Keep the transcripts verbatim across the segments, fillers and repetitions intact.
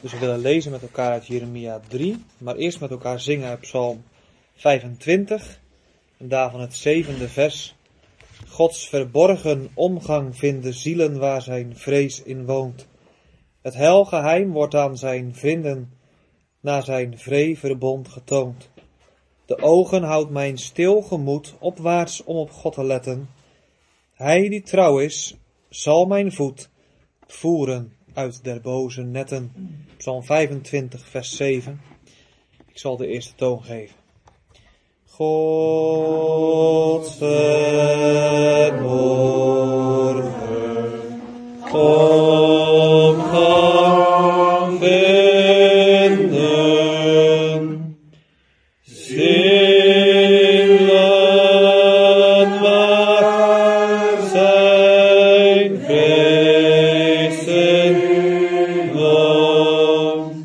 Dus we willen lezen met elkaar uit Jeremia drie, maar eerst met elkaar zingen uit Psalm vijfentwintig. En daarvan het zevende vers. Gods verborgen omgang vinden zielen waar zijn vrees in woont. Het heilgeheim wordt aan zijn vrienden na zijn vreeverbond getoond. De ogen houdt mijn stil gemoed opwaarts om op God te letten. Hij die trouw is, zal mijn voet voeren uit der boze netten. Psalm vijfentwintig, vers zeven. Ik zal de eerste toon geven. Gods verborgen omgang vinden, zielen waar zijn vrees in woont.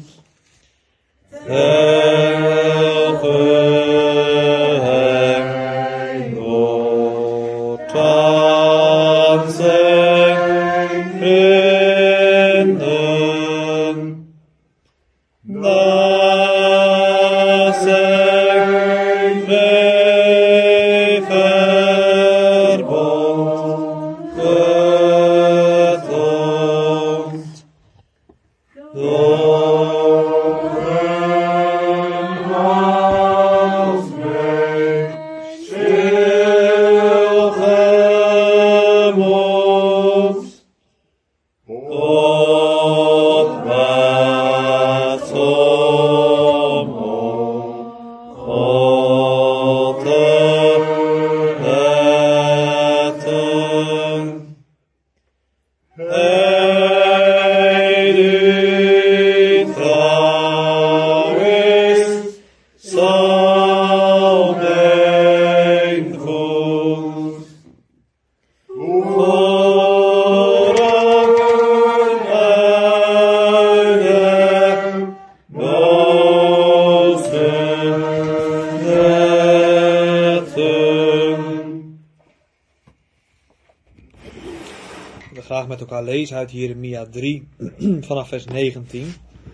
Graag met elkaar lezen uit Jeremia drie vanaf vers negentien.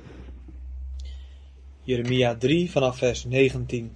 Jeremia drie vanaf vers negentien.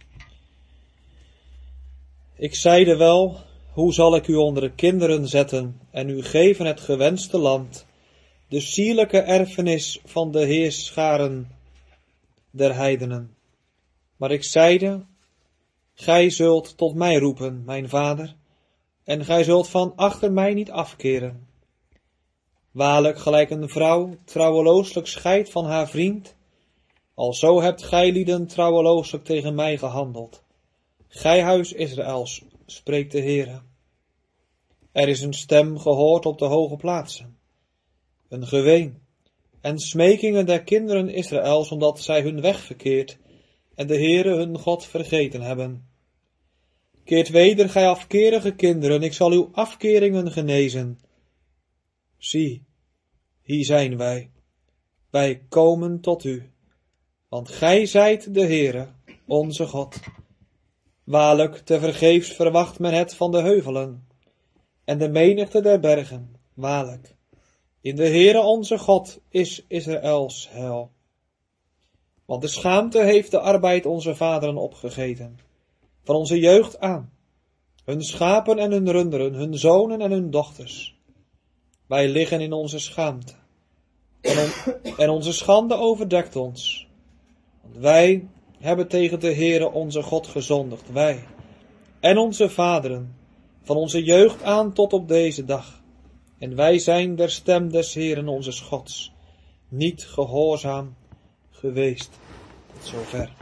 Ik zeide wel, hoe zal ik u onder de kinderen zetten en u geven het gewenste land, de sierlijke erfenis van de heerscharen der heidenen. Maar ik zeide, gij zult tot mij roepen, mijn vader, en gij zult van achter mij niet afkeren. Waarlijk gelijk een vrouw trouwelooslijk scheidt van haar vriend, alzo hebt gij lieden trouwelooslijk tegen mij gehandeld. Gij huis Israëls, spreekt de Heere. Er is een stem gehoord op de hoge plaatsen, een geween en smekingen der kinderen Israëls, omdat zij hun weg verkeerd en de Heere hun God vergeten hebben. Keert weder, gij afkerige kinderen, ik zal uw afkeringen genezen. Zie, hier zijn wij. Wij komen tot u, want gij zijt de Heere, onze God. Waarlijk, tevergeefs verwacht men het van de heuvelen en de menigte der bergen. Waarlijk, in de Heere onze God is Israëls heil. Want de schaamte heeft de arbeid onze vaderen opgegeten, van onze jeugd aan, hun schapen en hun runderen, hun zonen en hun dochters. Wij liggen in onze schaamte, en, on, en onze schande overdekt ons. Want wij hebben tegen de Heere onze God gezondigd, wij en onze vaderen, van onze jeugd aan tot op deze dag. En wij zijn der stem des Heeren onze Gods niet gehoorzaam geweest. Tot zover.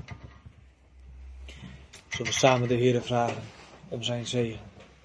Zullen we samen de Heere vragen om zijn zegen.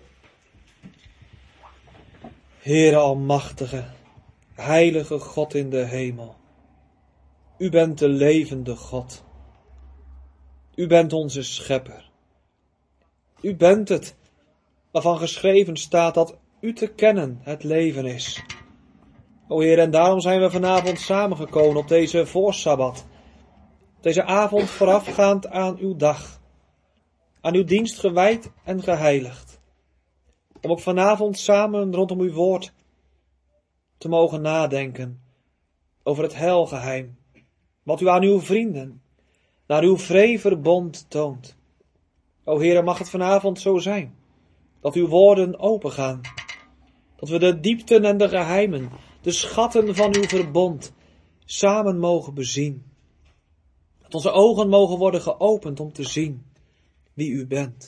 Heere Almachtige, heilige God in de hemel. U bent de levende God. U bent onze schepper. U bent het waarvan geschreven staat dat u te kennen het leven is. O Heer, en daarom zijn we vanavond samengekomen op deze voorsabbat. Deze avond voorafgaand aan uw dag. Aan uw dienst gewijd en geheiligd. Om ook vanavond samen rondom uw woord te mogen nadenken. over het heilgeheim, wat u aan uw vrienden, naar uw vreeverbond toont. O Heere, mag het vanavond zo zijn, dat uw woorden opengaan, dat we de diepten en de geheimen, de schatten van uw verbond, samen mogen bezien. Dat onze ogen mogen worden geopend om te zien wie u bent.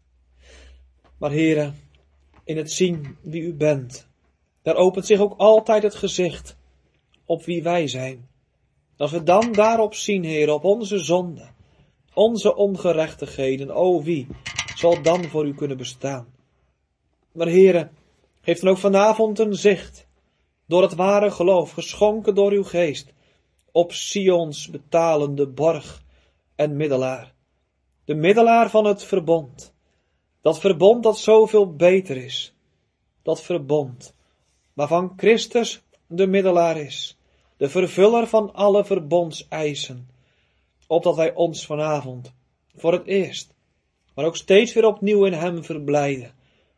Maar Heere, in het zien wie u bent, daar opent zich ook altijd het gezicht op wie wij zijn. Als we dan daarop zien, Heere, op onze zonden, onze ongerechtigheden, o wie zal dan voor u kunnen bestaan? Maar Heere, geef dan ook vanavond een zicht, door het ware geloof, geschonken door uw geest, op Sions betalende borg en middelaar. De middelaar van het verbond. Dat verbond dat zoveel beter is. Dat verbond waarvan Christus de middelaar is. De vervuller van alle verbondseisen. Opdat wij ons vanavond voor het eerst, maar ook steeds weer opnieuw in hem verblijden.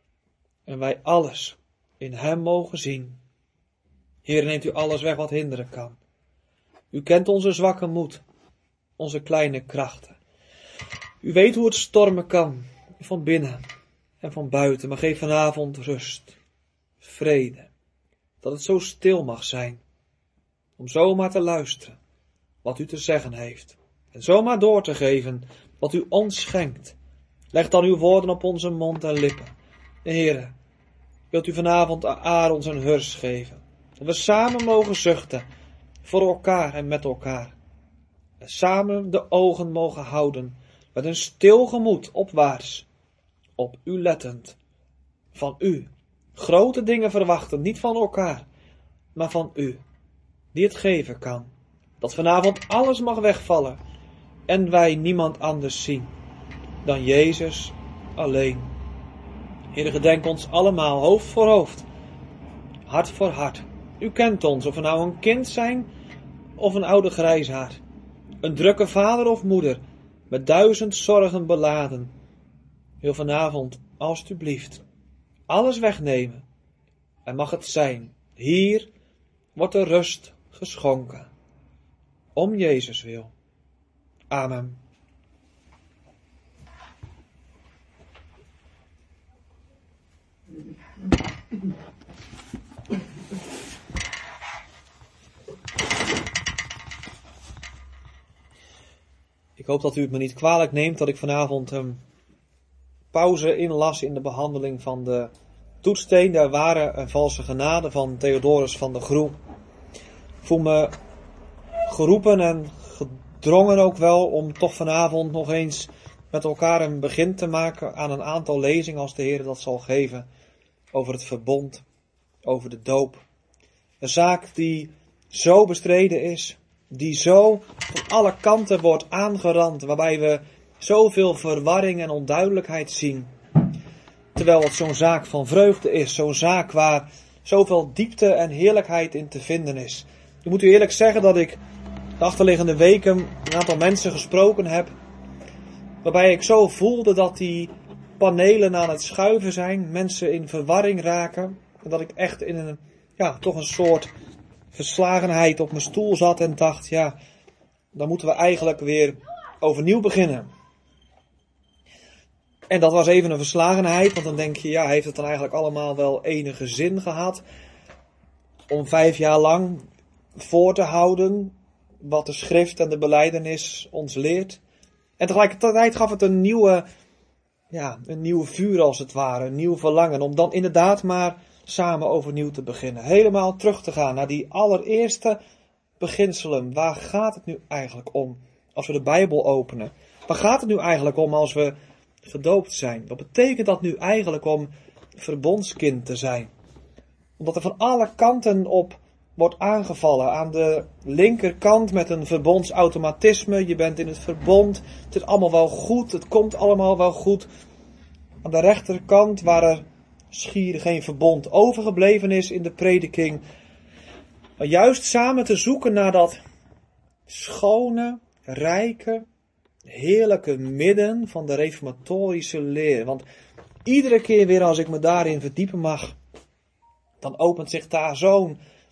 En wij alles in hem mogen zien. Heer, neemt u alles weg wat hinderen kan. U kent onze zwakke moed, onze kleine krachten. U weet hoe het stormen kan, van binnen en van buiten, maar geef vanavond rust, vrede, dat het zo stil mag zijn, om zomaar te luisteren wat u te zeggen heeft, en zomaar door te geven wat u ons schenkt. Leg dan uw woorden op onze mond en lippen. Heere, wilt u vanavond aan Aarons een hurs geven, dat we samen mogen zuchten, voor elkaar en met elkaar, en samen de ogen mogen houden, met een stil gemoed opwaarts, op u lettend, van u, grote dingen verwachten, niet van elkaar, maar van u, die het geven kan, dat vanavond alles mag wegvallen, en wij niemand anders zien, dan Jezus alleen. Heere, gedenk ons allemaal, hoofd voor hoofd, hart voor hart. U kent ons, of we nou een kind zijn, of een oude grijsaard, een drukke vader of moeder, met duizend zorgen beladen. Wil vanavond, alstublieft, alles wegnemen. En mag het zijn, hier wordt de rust geschonken. Om Jezus wil. Amen. Ik hoop dat u het me niet kwalijk neemt dat ik vanavond een pauze inlas in de behandeling van de toetssteen der ware en valse genade van Theodorus van der Groe. Ik voel me geroepen en gedrongen ook wel om toch vanavond nog eens met elkaar een begin te maken aan een aantal lezingen als de Heer dat zal geven over het verbond, over de doop. Een zaak die zo bestreden is, die zo van alle kanten wordt aangerand, waarbij we zoveel verwarring en onduidelijkheid zien. Terwijl het zo'n zaak van vreugde is, zo'n zaak waar zoveel diepte en heerlijkheid in te vinden is. Ik moet u eerlijk zeggen dat ik de achterliggende weken een aantal mensen gesproken heb, waarbij ik zo voelde dat die panelen aan het schuiven zijn, mensen in verwarring raken, en dat ik echt in een, ja, toch een soort verslagenheid op mijn stoel zat en dacht, ja, dan moeten we eigenlijk weer overnieuw beginnen. En dat was even een verslagenheid, want dan denk je, ja, heeft het dan eigenlijk allemaal wel enige zin gehad om vijf jaar lang voor te houden wat de schrift en de belijdenis ons leert. En tegelijkertijd gaf het een nieuwe, ja, een nieuw vuur als het ware, een nieuw verlangen om dan inderdaad maar samen overnieuw te beginnen. Helemaal terug te gaan naar die allereerste beginselen. Waar gaat het nu eigenlijk om als we de Bijbel openen? Waar gaat het nu eigenlijk om als we gedoopt zijn? Wat betekent dat nu eigenlijk om verbondskind te zijn? Omdat er van alle kanten op wordt aangevallen. Aan de linkerkant met een verbondsautomatisme. Je bent in het verbond. Het is allemaal wel goed. Het komt allemaal wel goed. Aan de rechterkant waar er schier geen verbond overgebleven is in de prediking. Maar juist samen te zoeken naar dat schone, rijke, heerlijke midden van de reformatorische leer. Want iedere keer weer als ik me daarin verdiepen mag, dan opent zich daar zo'n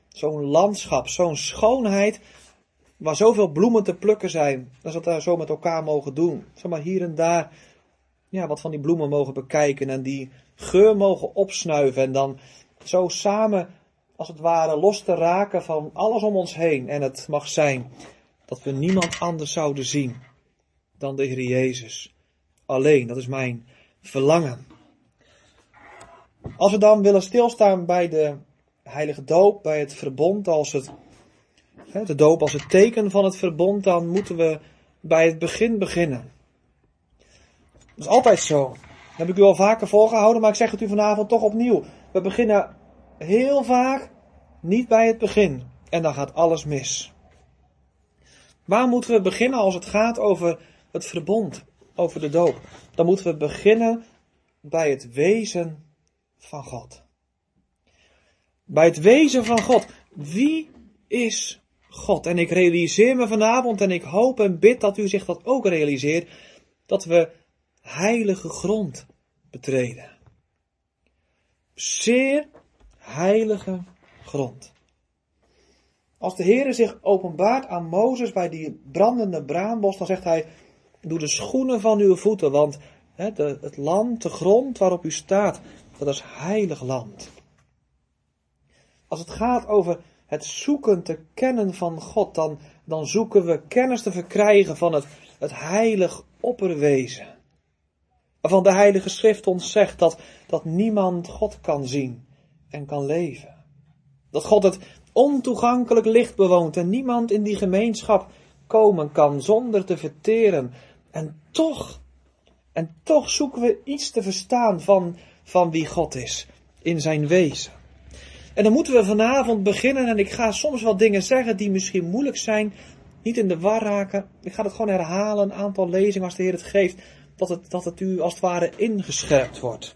zo'n landschap, zo'n schoonheid, waar zoveel bloemen te plukken zijn. Dat we dat zo met elkaar mogen doen. Zeg maar hier en daar ja, wat van die bloemen mogen bekijken en die geur mogen opsnuiven. En dan zo samen, als het ware, los te raken van alles om ons heen. En het mag zijn dat we niemand anders zouden zien dan de Heer Jezus. Alleen, dat is mijn verlangen. Als we dan willen stilstaan bij de heilige doop, bij het verbond, als het, de doop als het teken van het verbond, dan moeten we bij het begin beginnen. Dat is altijd zo. Dat heb ik u al vaker voorgehouden, maar ik zeg het u vanavond toch opnieuw. We beginnen heel vaak niet bij het begin. En dan gaat alles mis. Waar moeten we beginnen als het gaat over het verbond, over de doop? Dan moeten we beginnen bij het wezen van God. Bij het wezen van God. Wie is God? En ik realiseer me vanavond en ik hoop en bid dat u zich dat ook realiseert. Dat we heilige grond betreden. Zeer heilige grond. Als de Heere zich openbaart aan Mozes bij die brandende braambos, dan zegt hij: doe de schoenen van uw voeten, want he, de, het land, de grond waarop u staat, dat is heilig land. Als het gaat over het zoeken te kennen van God, dan, dan zoeken we kennis te verkrijgen van het, het heilig opperwezen. Waarvan de Heilige Schrift ons zegt dat, dat niemand God kan zien en kan leven. Dat God het ontoegankelijk licht bewoont en niemand in die gemeenschap komen kan zonder te verteren. En toch, en toch zoeken we iets te verstaan van, van wie God is in zijn wezen. En dan moeten we vanavond beginnen en ik ga soms wat dingen zeggen die misschien moeilijk zijn, niet in de war raken. Ik ga het gewoon herhalen, een aantal lezingen als de Heer het geeft, dat het, dat het u als het ware ingescherpt wordt.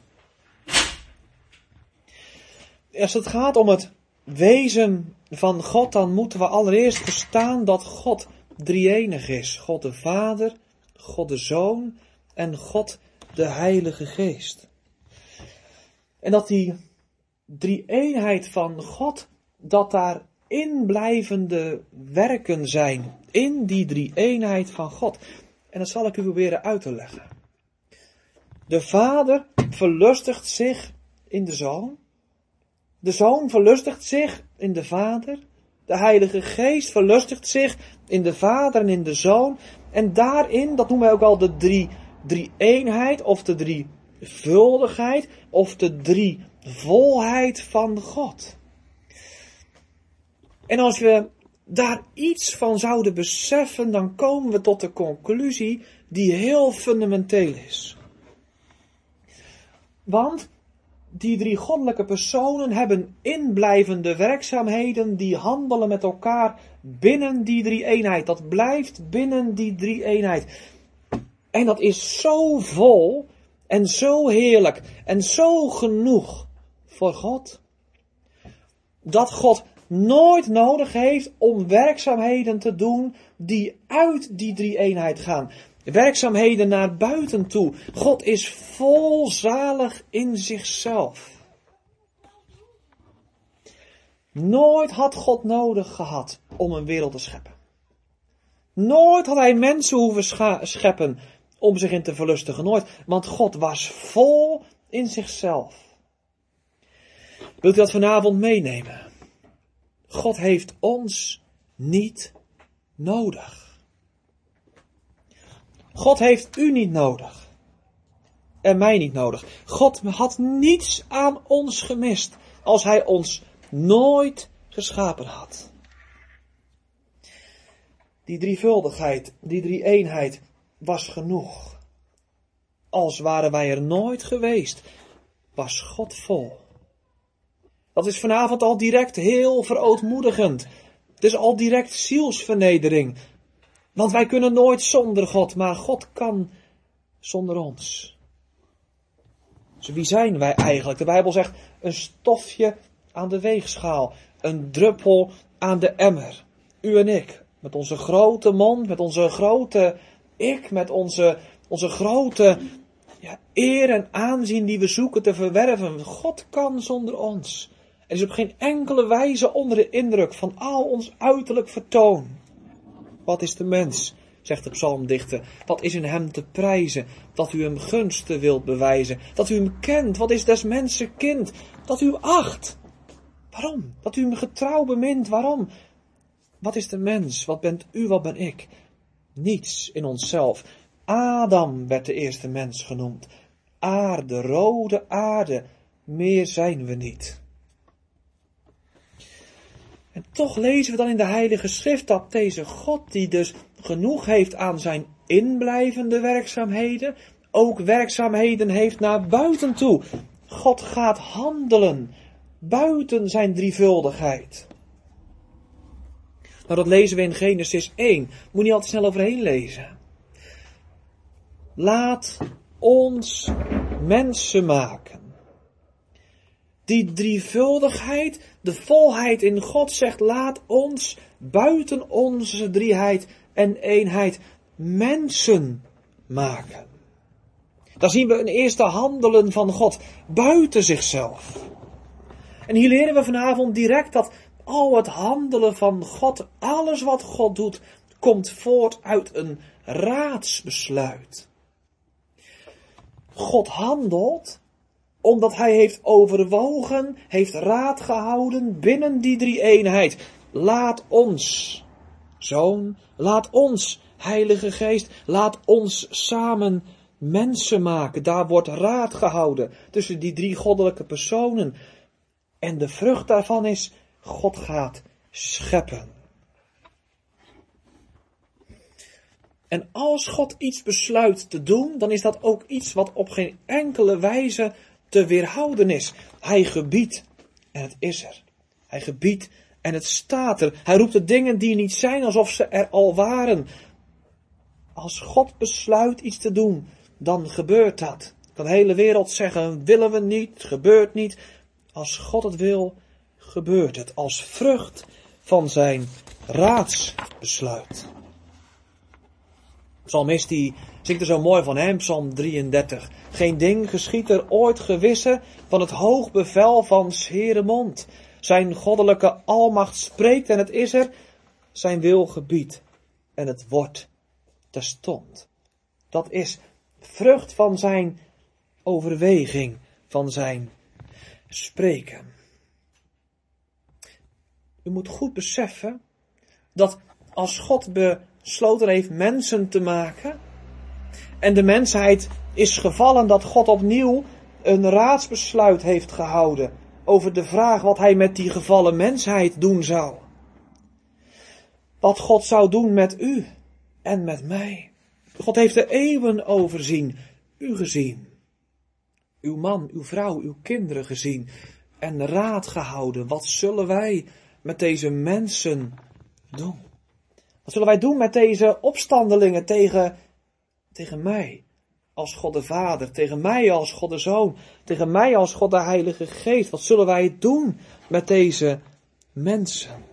Als het gaat om het wezen van God, dan moeten we allereerst verstaan dat God drie-enig is. God de Vader, God de Zoon en God de Heilige Geest. En dat die drie-eenheid van God, dat daar inblijvende werken zijn in die drie-eenheid van God. En dat zal ik u proberen uit te leggen. De Vader verlustigt zich in de Zoon. De Zoon verlustigt zich in de Vader. De Heilige Geest verlustigt zich in de Vader en in de Zoon. En daarin, dat noemen wij ook al de drie, drie-eenheid of de drievuldigheid of de drievolheid van God. En als we daar iets van zouden beseffen, dan komen we tot de conclusie die heel fundamenteel is. Want die drie goddelijke personen hebben inblijvende werkzaamheden die handelen met elkaar binnen die drie-eenheid. Dat blijft binnen die drie-eenheid. En dat is zo vol en zo heerlijk en zo genoeg voor God, dat God nooit nodig heeft om werkzaamheden te doen die uit die drie-eenheid gaan. Werkzaamheden naar buiten toe. God is volzalig in zichzelf. Nooit had God nodig gehad om een wereld te scheppen. Nooit had hij mensen hoeven scha- scheppen om zich in te verlustigen. Nooit, want God was vol in zichzelf. Wilt u dat vanavond meenemen? God heeft ons niet nodig. God heeft u niet nodig. En mij niet nodig. God had niets aan ons gemist als hij ons nooit geschapen had. Die drievuldigheid, die drie-eenheid was genoeg. Als waren wij er nooit geweest, was God vol. Dat is vanavond al direct heel verootmoedigend. Het is al direct zielsvernedering. Want wij kunnen nooit zonder God, maar God kan zonder ons. Dus wie zijn wij eigenlijk? De Bijbel zegt een stofje aan de weegschaal, een druppel aan de emmer. U en ik, met onze grote mond, met onze grote ik, met onze, onze grote ja, eer en aanzien die we zoeken te verwerven. God kan zonder ons. en is op geen enkele wijze onder de indruk van al ons uiterlijk vertoon. Wat is de mens, zegt de psalmdichter, wat is in hem te prijzen, dat u hem gunsten wilt bewijzen, dat u hem kent, wat is des mensen kind, dat u hem acht. Waarom? Dat u hem getrouw bemint, waarom? Wat is de mens, wat bent u, wat ben ik? Niets in onszelf. Adam werd de eerste mens genoemd. Aarde, rode aarde, meer zijn we niet. En toch lezen we dan in de Heilige Schrift dat deze God, die dus genoeg heeft aan zijn inblijvende werkzaamheden, ook werkzaamheden heeft naar buiten toe. God gaat handelen buiten zijn drievuldigheid. Nou, dat lezen we in Genesis één. Moet niet altijd snel overheen lezen. Laat ons mensen maken. Die drievuldigheid, de volheid in God zegt, laat ons buiten onze drieheid en eenheid mensen maken. Daar zien we een eerste handelen van God buiten zichzelf. En hier leren we vanavond direct dat al het handelen van God, alles wat God doet, komt voort uit een raadsbesluit. God handelt omdat hij heeft overwogen, heeft raad gehouden binnen die drie-eenheid. Laat ons, Zoon, laat ons, Heilige Geest, laat ons samen mensen maken. Daar wordt raad gehouden tussen die drie goddelijke personen. En de vrucht daarvan is, God gaat scheppen. En als God iets besluit te doen, dan is dat ook iets wat op geen enkele wijze te weerhouden is. Hij gebiedt en het is er. Hij gebiedt en het staat er. Hij roept de dingen die niet zijn alsof ze er al waren. Als God besluit iets te doen, dan gebeurt dat. Kan de hele wereld zeggen, willen we niet, gebeurt niet. Als God het wil, gebeurt het. Als vrucht van zijn raadsbesluit. Psalmist die zingt er zo mooi van, hè? Psalm drieëndertig. Geen ding geschiedt er ooit gewisse van het hoog bevel van 's Heere mond. Zijn goddelijke almacht spreekt en het is er. Zijn wil gebiedt en het wordt terstond. Dat is vrucht van zijn overweging, van zijn spreken. U moet goed beseffen dat als God besloten heeft mensen te maken en de mensheid is gevallen, dat God opnieuw een raadsbesluit heeft gehouden over de vraag wat hij met die gevallen mensheid doen zou. Wat God zou doen met u en met mij. God heeft de eeuwen overzien, u gezien. Uw man, uw vrouw, uw kinderen gezien en raad gehouden. Wat zullen wij met deze mensen doen? Wat zullen wij doen met deze opstandelingen tegen, tegen mij als God de Vader, tegen mij als God de Zoon, tegen mij als God de Heilige Geest? Wat zullen wij doen met deze mensen?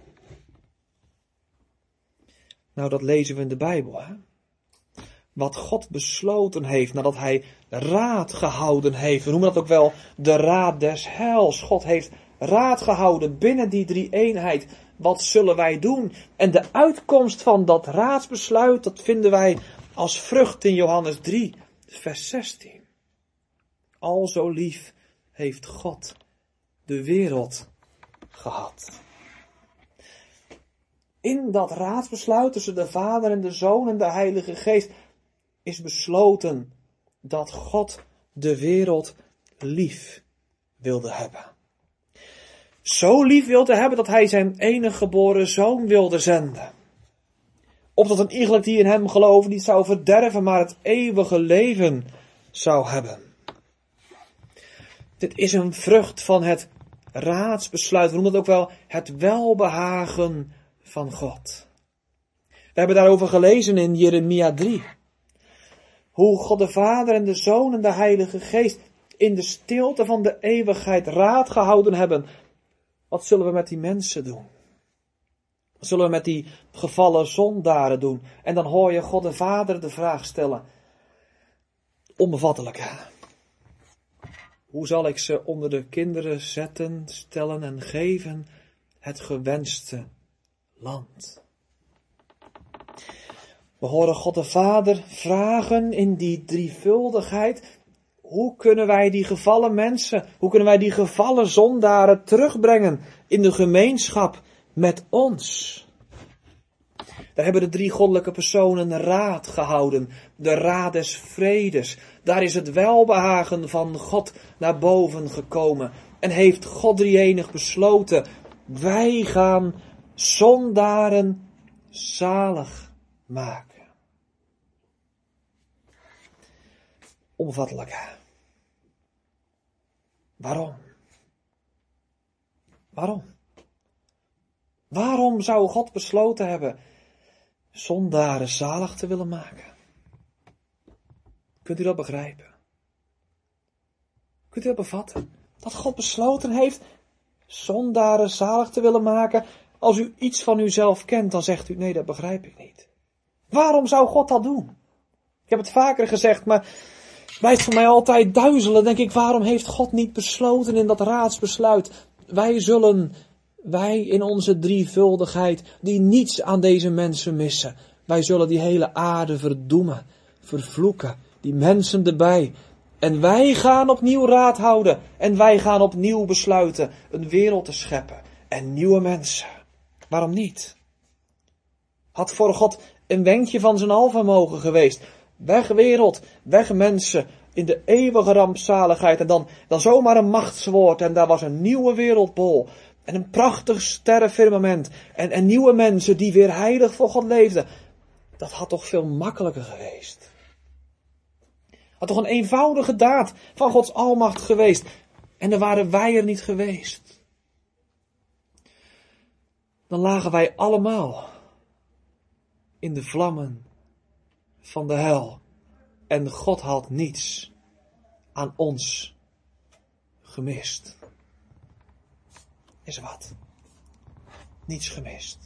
Nou, dat lezen we in de Bijbel, hè? Wat God besloten heeft, nadat hij raad gehouden heeft. We noemen dat ook wel de raad des heils. God heeft raad gehouden binnen die drie-eenheid. Wat zullen wij doen? En de uitkomst van dat raadsbesluit, dat vinden wij als vrucht in Johannes drie, vers zestien. Al zo lief heeft God de wereld gehad. In dat raadsbesluit tussen de Vader en de Zoon en de Heilige Geest is besloten dat God de wereld lief wilde hebben. Zo lief wilde hebben dat hij zijn enige geboren zoon wilde zenden. Opdat een iegelijk die in hem geloven niet zou verderven, maar het eeuwige leven zou hebben. Dit is een vrucht van het raadsbesluit. We noemen het ook wel het welbehagen van God. We hebben daarover gelezen in Jeremia drie. Hoe God de Vader en de Zoon en de Heilige Geest in de stilte van de eeuwigheid raad gehouden hebben. Wat zullen we met die mensen doen? Wat zullen we met die gevallen zondaren doen? En dan hoor je God de Vader de vraag stellen. Onbevattelijk. Hoe zal ik ze onder de kinderen zetten, stellen en geven het gewenste land? We horen God de Vader vragen in die drievuldigheid: hoe kunnen wij die gevallen mensen, hoe kunnen wij die gevallen zondaren terugbrengen in de gemeenschap met ons? Daar hebben de drie goddelijke personen raad gehouden, de raad des vredes. Daar is het welbehagen van God naar boven gekomen en heeft God drieënig besloten: wij gaan zondaren zalig maken. Onvattelijk. Waarom? Waarom? Waarom zou God besloten hebben zondaren zalig te willen maken? Kunt u dat begrijpen? Kunt u dat bevatten? Dat God besloten heeft zondaren zalig te willen maken. Als u iets van uzelf kent, dan zegt u: nee, dat begrijp ik niet. Waarom zou God dat doen? Ik heb het vaker gezegd, maar het blijft voor mij altijd duizelen. Denk ik, waarom heeft God niet besloten in dat raadsbesluit: wij zullen, wij in onze drievuldigheid, die niets aan deze mensen missen, wij zullen die hele aarde verdoemen, vervloeken, die mensen erbij. En wij gaan opnieuw raad houden. En wij gaan opnieuw besluiten een wereld te scheppen. En nieuwe mensen. Waarom niet? Had voor God een wenkje van zijn alvermogen geweest. Weg wereld, weg mensen, in de eeuwige rampzaligheid. En dan, dan zomaar een machtswoord. En daar was een nieuwe wereldbol. En een prachtig sterrenfirmament. En, en nieuwe mensen die weer heilig voor God leefden. Dat had toch veel makkelijker geweest. Had toch een eenvoudige daad van Gods almacht geweest. En dan waren wij er niet geweest. Dan lagen wij allemaal in de vlammen van de hel. En God had niets aan ons gemist. Is wat? Niets gemist.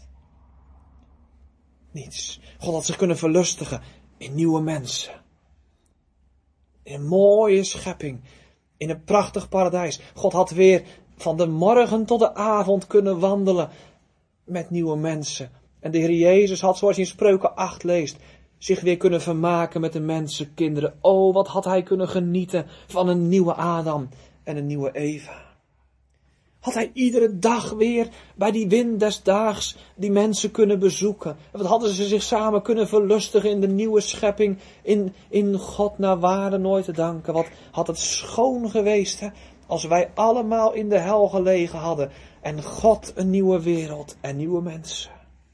Niets. God had zich kunnen verlustigen in nieuwe mensen. In een mooie schepping. In een prachtig paradijs. God had weer van de morgen tot de avond kunnen wandelen met nieuwe mensen. En de Heer Jezus had, zoals je in Spreuken acht leest, zich weer kunnen vermaken met de mensenkinderen. Oh, wat had hij kunnen genieten van een nieuwe Adam en een nieuwe Eva. Had hij iedere dag weer bij die wind des daags die mensen kunnen bezoeken. En wat hadden ze zich samen kunnen verlustigen in de nieuwe schepping. In, in God naar waarde nooit te danken. Wat had het schoon geweest, hè, als wij allemaal in de hel gelegen hadden. En God een nieuwe wereld en nieuwe mensen.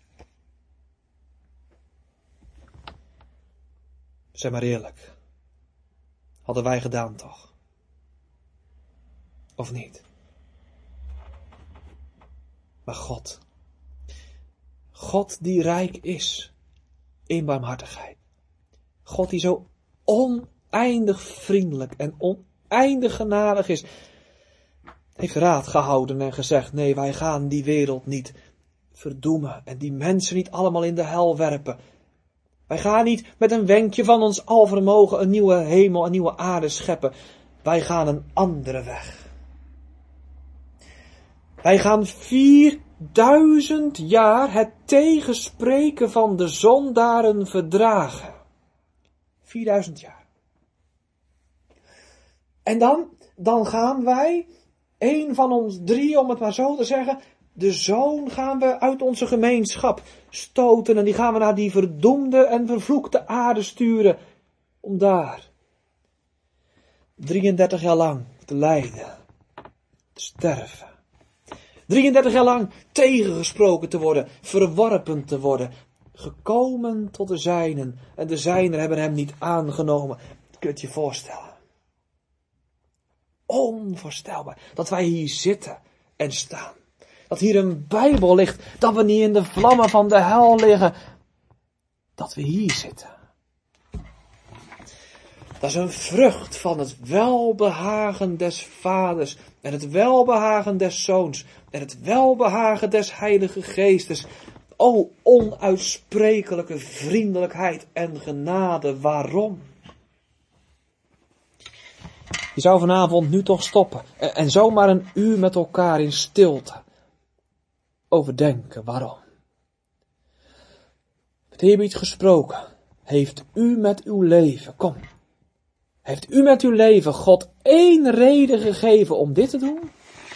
Zeg maar eerlijk. Hadden wij gedaan toch? Of niet? Maar God. God die rijk is in barmhartigheid. God die zo oneindig vriendelijk en oneindig genadig is. Heeft raad gehouden en gezegd: nee, wij gaan die wereld niet verdoemen. En die mensen niet allemaal in de hel werpen. Wij gaan niet met een wenkje van ons alvermogen een nieuwe hemel, een nieuwe aarde scheppen. Wij gaan een andere weg. Wij gaan vierduizend jaar het tegenspreken van de zondaren verdragen. Vierduizend jaar. En dan, dan gaan wij, één van ons drie, om het maar zo te zeggen, de zoon gaan we uit onze gemeenschap stoten en die gaan we naar die verdoemde en vervloekte aarde sturen. Om daar drieëndertig jaar lang te lijden, te sterven. drieëndertig jaar lang tegengesproken te worden, verworpen te worden. Gekomen tot de zijnen. En de zijnen hebben hem niet aangenomen. Dat kun je je voorstellen. Onvoorstelbaar dat wij hier zitten en staan. Dat hier een Bijbel ligt. Dat we niet in de vlammen van de hel liggen. Dat we hier zitten. Dat is een vrucht van het welbehagen des Vaders. En het welbehagen des Zoons. En het welbehagen des Heilige Geestes. O onuitsprekelijke vriendelijkheid en genade. Waarom? Je zou vanavond nu toch stoppen en, en zomaar een uur met elkaar in stilte overdenken waarom. Met eerbied gesproken, heeft u met uw leven, kom, heeft u met uw leven God één reden gegeven om dit te doen?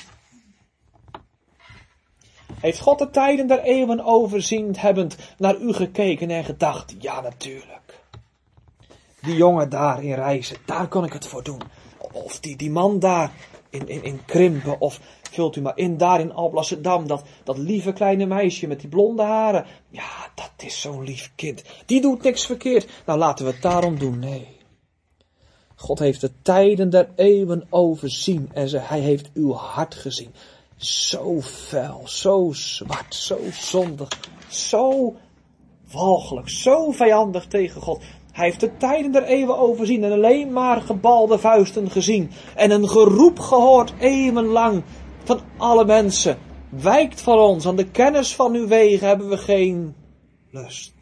Heeft God de tijden der eeuwen overziend hebbend naar u gekeken en gedacht, ja natuurlijk. Die jongen daar in Rijssen, daar kon ik het voor doen. Of die, die man daar in, in, in Krimpen, of vult u maar in daar in Alblasserdam, dat, dat lieve kleine meisje met die blonde haren. Ja, dat is zo'n lief kind. Die doet niks verkeerd. Nou, laten we het daarom doen. Nee. God heeft de tijden der eeuwen overzien en ze, hij heeft uw hart gezien. Zo vuil, zo zwart, zo zondig, zo walgelijk, zo vijandig tegen God. Hij heeft de tijden der eeuwen overzien en alleen maar gebalde vuisten gezien. En een geroep gehoord eeuwenlang van alle mensen. Wijkt van ons, aan de kennis van uw wegen hebben we geen lust.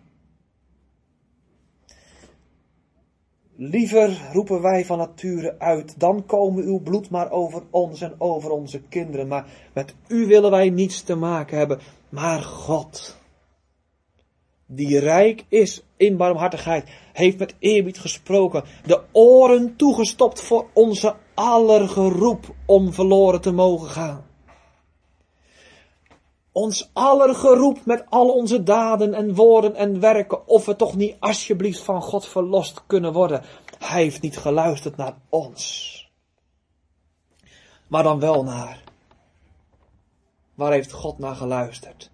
Liever roepen wij van nature uit, dan komen uw bloed maar over ons en over onze kinderen. Maar met u willen wij niets te maken hebben. Maar God, die rijk is in barmhartigheid, heeft met eerbied gesproken, de oren toegestopt voor onze aller geroep om verloren te mogen gaan. Ons aller geroep met al onze daden en woorden en werken, of we toch niet alsjeblieft van God verlost kunnen worden. Hij heeft niet geluisterd naar ons. Maar dan wel naar. Waar heeft God naar geluisterd?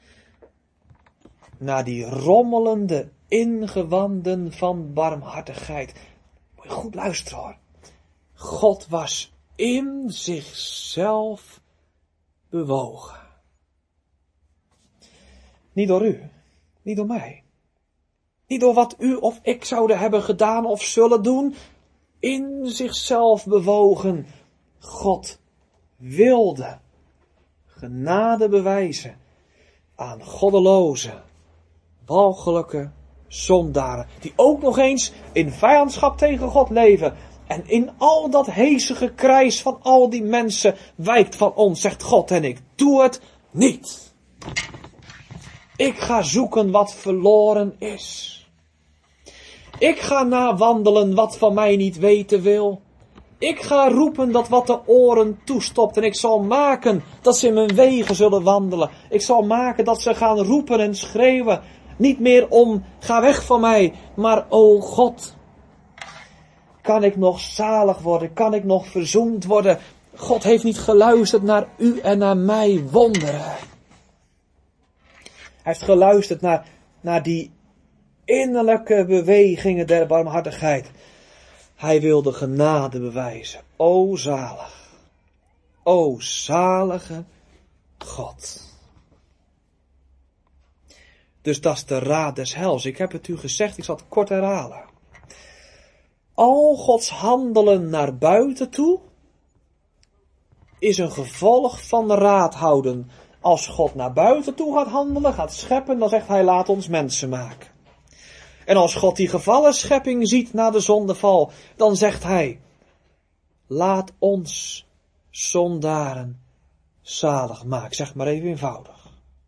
Naar die rommelende ingewanden van barmhartigheid. Moet je goed luisteren hoor. God was in zichzelf bewogen. Niet door u, niet door mij. Niet door wat u of ik zouden hebben gedaan of zullen doen. In zichzelf bewogen. God wilde genade bewijzen aan goddeloze, walgelijke zondaren. Die ook nog eens in vijandschap tegen God leven. En in al dat heese gekrijs van al die mensen wijkt van ons, zegt God, en ik doe het niet. Ik ga zoeken wat verloren is. Ik ga nawandelen wat van mij niet weten wil. Ik ga roepen dat wat de oren toestopt. En ik zal maken dat ze in mijn wegen zullen wandelen. Ik zal maken dat ze gaan roepen en schreeuwen. Niet meer om, ga weg van mij. Maar, o God, kan ik nog zalig worden? Kan ik nog verzoend worden? God heeft niet geluisterd naar u en naar mij wonderen. Hij heeft geluisterd naar, naar die innerlijke bewegingen der barmhartigheid. Hij wilde genade bewijzen. O zalig. O zalige God. Dus dat is de raad des hels. Ik heb het u gezegd, ik zal het kort herhalen. Al Gods handelen naar buiten toe is een gevolg van raad houden. Als God naar buiten toe gaat handelen, gaat scheppen, dan zegt hij, laat ons mensen maken. En als God die gevallen schepping ziet na de zondeval, dan zegt hij, laat ons zondaren zalig maken. Zeg maar even eenvoudig.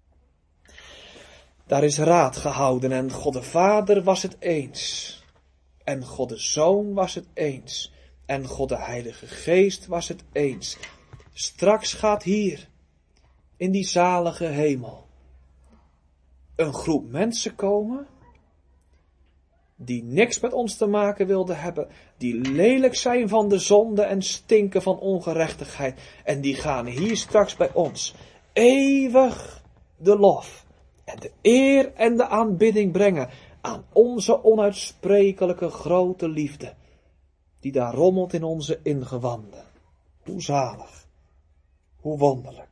Daar is raad gehouden en God de Vader was het eens. En God de Zoon was het eens. En God de Heilige Geest was het eens. Straks gaat hier, in die zalige hemel, een groep mensen komen, die niks met ons te maken wilden hebben, die lelijk zijn van de zonde en stinken van ongerechtigheid. En die gaan hier straks bij ons eeuwig de lof en de eer en de aanbidding brengen aan onze onuitsprekelijke grote liefde, die daar rommelt in onze ingewanden. Hoe zalig, hoe wonderlijk.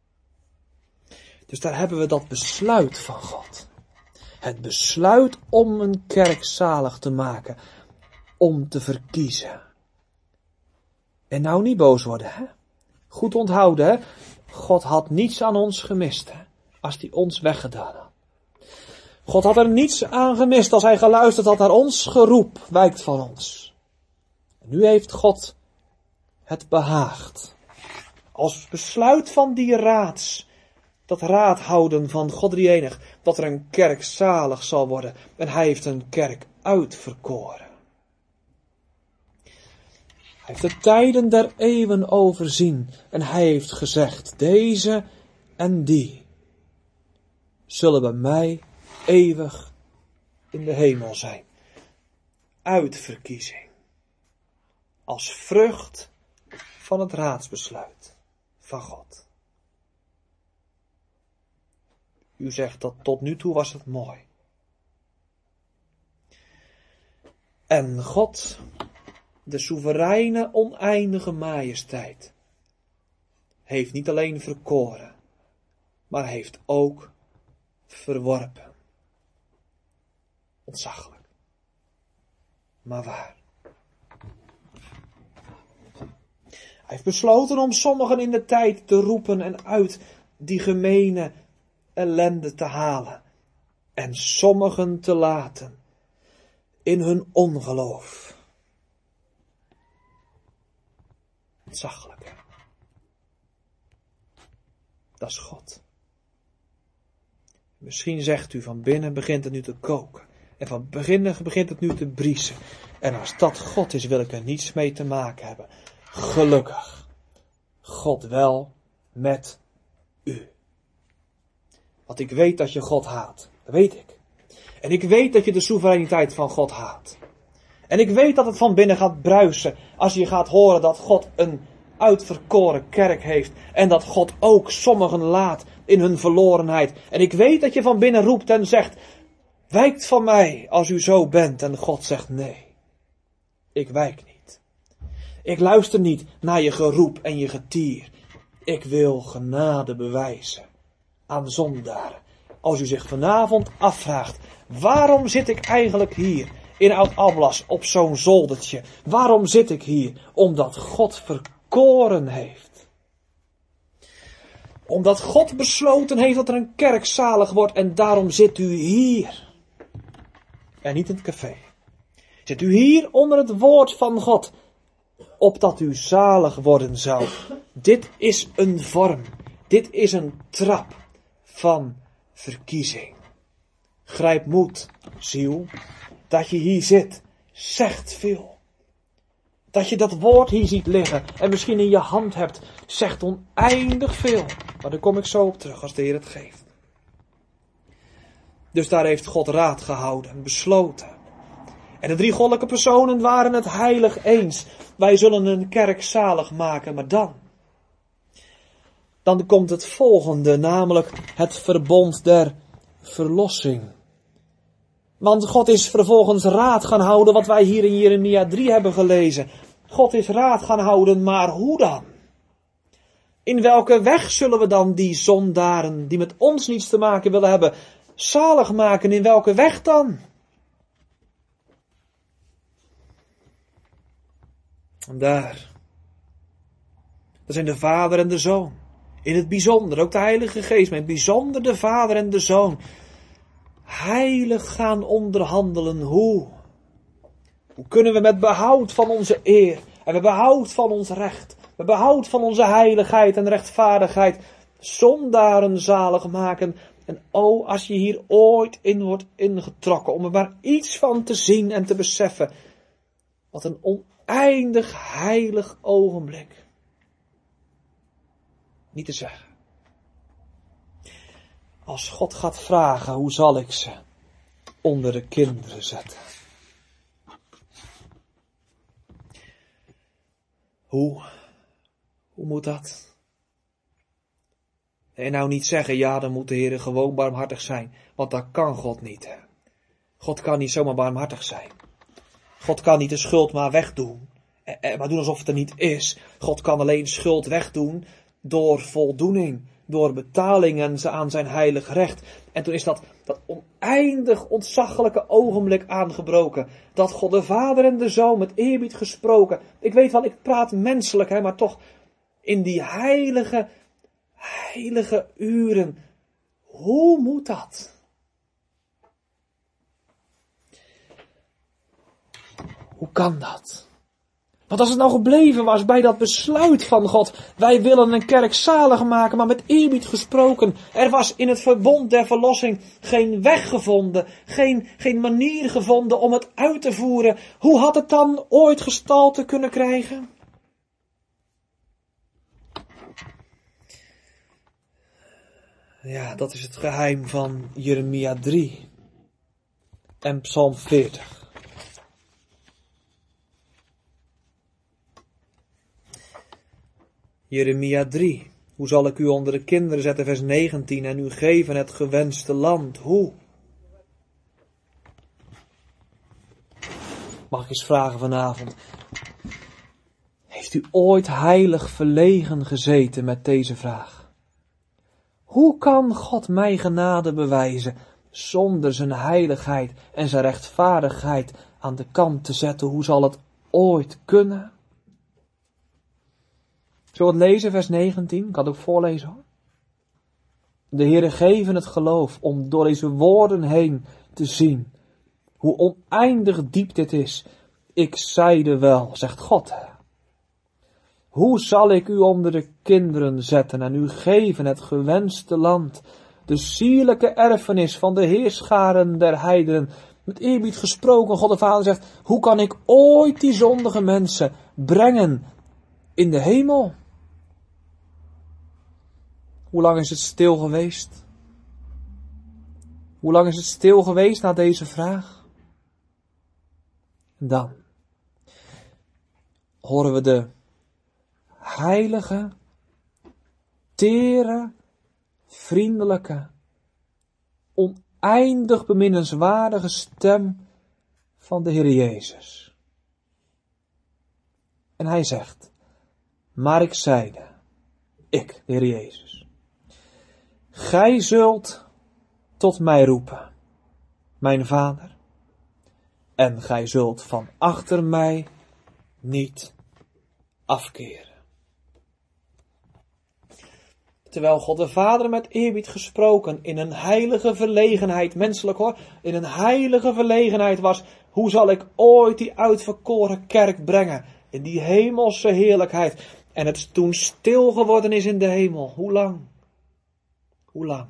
Dus daar hebben we dat besluit van God. Het besluit om een kerk zalig te maken. Om te verkiezen. En nou niet boos worden, hè? Goed onthouden, hè? God had niets aan ons gemist, hè? Als hij ons weggedaan had. God had er niets aan gemist als hij geluisterd had naar ons geroep, wijkt van ons. En nu heeft God het behaagt. Als besluit van die raads, dat raadhouden van God drie-enig, dat er een kerk zalig zal worden. En hij heeft een kerk uitverkoren. Hij heeft de tijden der eeuwen overzien. En hij heeft gezegd, deze en die zullen bij mij eeuwig in de hemel zijn. Uitverkiezing. Als vrucht van het raadsbesluit van God. U zegt dat tot nu toe was het mooi. En God, de soevereine oneindige majesteit, heeft niet alleen verkoren, maar heeft ook verworpen. Ontzaglijk. Maar waar? Hij heeft besloten om sommigen in de tijd te roepen en uit die gemene ellende te halen. En sommigen te laten in hun ongeloof. Ontzaglijk. Dat is God. Misschien zegt u van binnen begint het nu te koken. En van binnen begint het nu te briezen. En als dat God is, wil ik er niets mee te maken hebben. Gelukkig. God wel met u. Want ik weet dat je God haat. Dat weet ik. En ik weet dat je de soevereiniteit van God haat. En ik weet dat het van binnen gaat bruisen als je gaat horen dat God een uitverkoren kerk heeft. En dat God ook sommigen laat in hun verlorenheid. En ik weet dat je van binnen roept en zegt, wijkt van mij als u zo bent. En God zegt, nee, ik wijk niet. Ik luister niet naar je geroep en je getier. Ik wil genade bewijzen aan zondaren. Als u zich vanavond afvraagt, waarom zit ik eigenlijk hier in Oud-Alblas op zo'n zoldertje? Waarom zit ik hier? Omdat God verkoren heeft. Omdat God besloten heeft dat er een kerk zalig wordt en daarom zit u hier. En niet in het café. Zit u hier onder het woord van God, opdat u zalig worden zou. Dit is een vorm. Dit is een trap van verkiezing. Grijp moed, ziel. Dat je hier zit, zegt veel. Dat je dat woord hier ziet liggen en misschien in je hand hebt, zegt oneindig veel. Maar daar kom ik zo op terug als de Heer het geeft. Dus daar heeft God raad gehouden en besloten. En de drie goddelijke personen waren het heilig eens. Wij zullen een kerk zalig maken, maar dan. Dan komt het volgende, namelijk het verbond der verlossing. Want God is vervolgens raad gaan houden, wat wij hier in Jeremia drie hebben gelezen. God is raad gaan houden, maar hoe dan? In welke weg zullen we dan die zondaren, die met ons niets te maken willen hebben, zalig maken? In welke weg dan? En daar. Dat zijn de Vader en de Zoon. In het bijzonder, ook de Heilige Geest, maar in het bijzonder de Vader en de Zoon. Heilig gaan onderhandelen. Hoe? Hoe kunnen we met behoud van onze eer en met behoud van ons recht, met behoud van onze heiligheid en rechtvaardigheid, zondaren zalig maken? En oh, als je hier ooit in wordt ingetrokken, om er maar iets van te zien en te beseffen. Wat een oneindig heilig ogenblik. Niet te zeggen. Als God gaat vragen, hoe zal ik ze onder de kinderen zetten? Hoe? Hoe moet dat? En nou niet zeggen, ja, dan moet de Heer gewoon barmhartig zijn. Want dat kan God niet. Hè? God kan niet zomaar barmhartig zijn. God kan niet de schuld maar wegdoen. Maar doen alsof het er niet is. God kan alleen schuld wegdoen door voldoening. Door betaling en ze aan zijn heilig recht. En toen is dat, dat oneindig ontzaglijke ogenblik aangebroken. Dat God de Vader en de Zoon met eerbied gesproken. Ik weet wel, ik praat menselijk, hè, maar toch in die heilige, heilige uren. Hoe moet dat? Hoe kan dat? Want als het nou gebleven was bij dat besluit van God, wij willen een kerk zalig maken, maar met eerbied gesproken, er was in het verbond der verlossing geen weg gevonden, geen, geen manier gevonden om het uit te voeren, hoe had het dan ooit gestalte kunnen krijgen? Ja, dat is het geheim van Jeremia drie en Psalm veertig. Jeremia drie. Hoe zal ik u onder de kinderen zetten, vers negentien, en u geven het gewenste land? Hoe? Mag ik eens vragen vanavond. Heeft u ooit heilig verlegen gezeten met deze vraag? Hoe kan God mij genade bewijzen zonder zijn heiligheid en zijn rechtvaardigheid aan de kant te zetten? Hoe zal het ooit kunnen? Zullen we het lezen, vers negentien? Ik kan het ook voorlezen hoor. De Heere geven het geloof om door deze woorden heen te zien hoe oneindig diep dit is. Ik zeide wel, zegt God. Hoe zal ik u onder de kinderen zetten en u geven het gewenste land, de sierlijke erfenis van de heerscharen der heidenen. Met eerbied gesproken, God de Vader zegt, hoe kan ik ooit die zondige mensen brengen in de hemel? Hoe lang is het stil geweest? Hoe lang is het stil geweest na deze vraag? En dan horen we de heilige, tere, vriendelijke, oneindig beminnenswaardige stem van de Heer Jezus. En hij zegt, maar ik zeide, ik, de Heer Jezus, gij zult tot mij roepen, mijn Vader, en gij zult van achter mij niet afkeren. Terwijl God de Vader met eerbied gesproken in een heilige verlegenheid, menselijk hoor, in een heilige verlegenheid was, hoe zal ik ooit die uitverkoren kerk brengen in die hemelse heerlijkheid? En het toen stil geworden is in de hemel. Hoe lang? Hoe lang?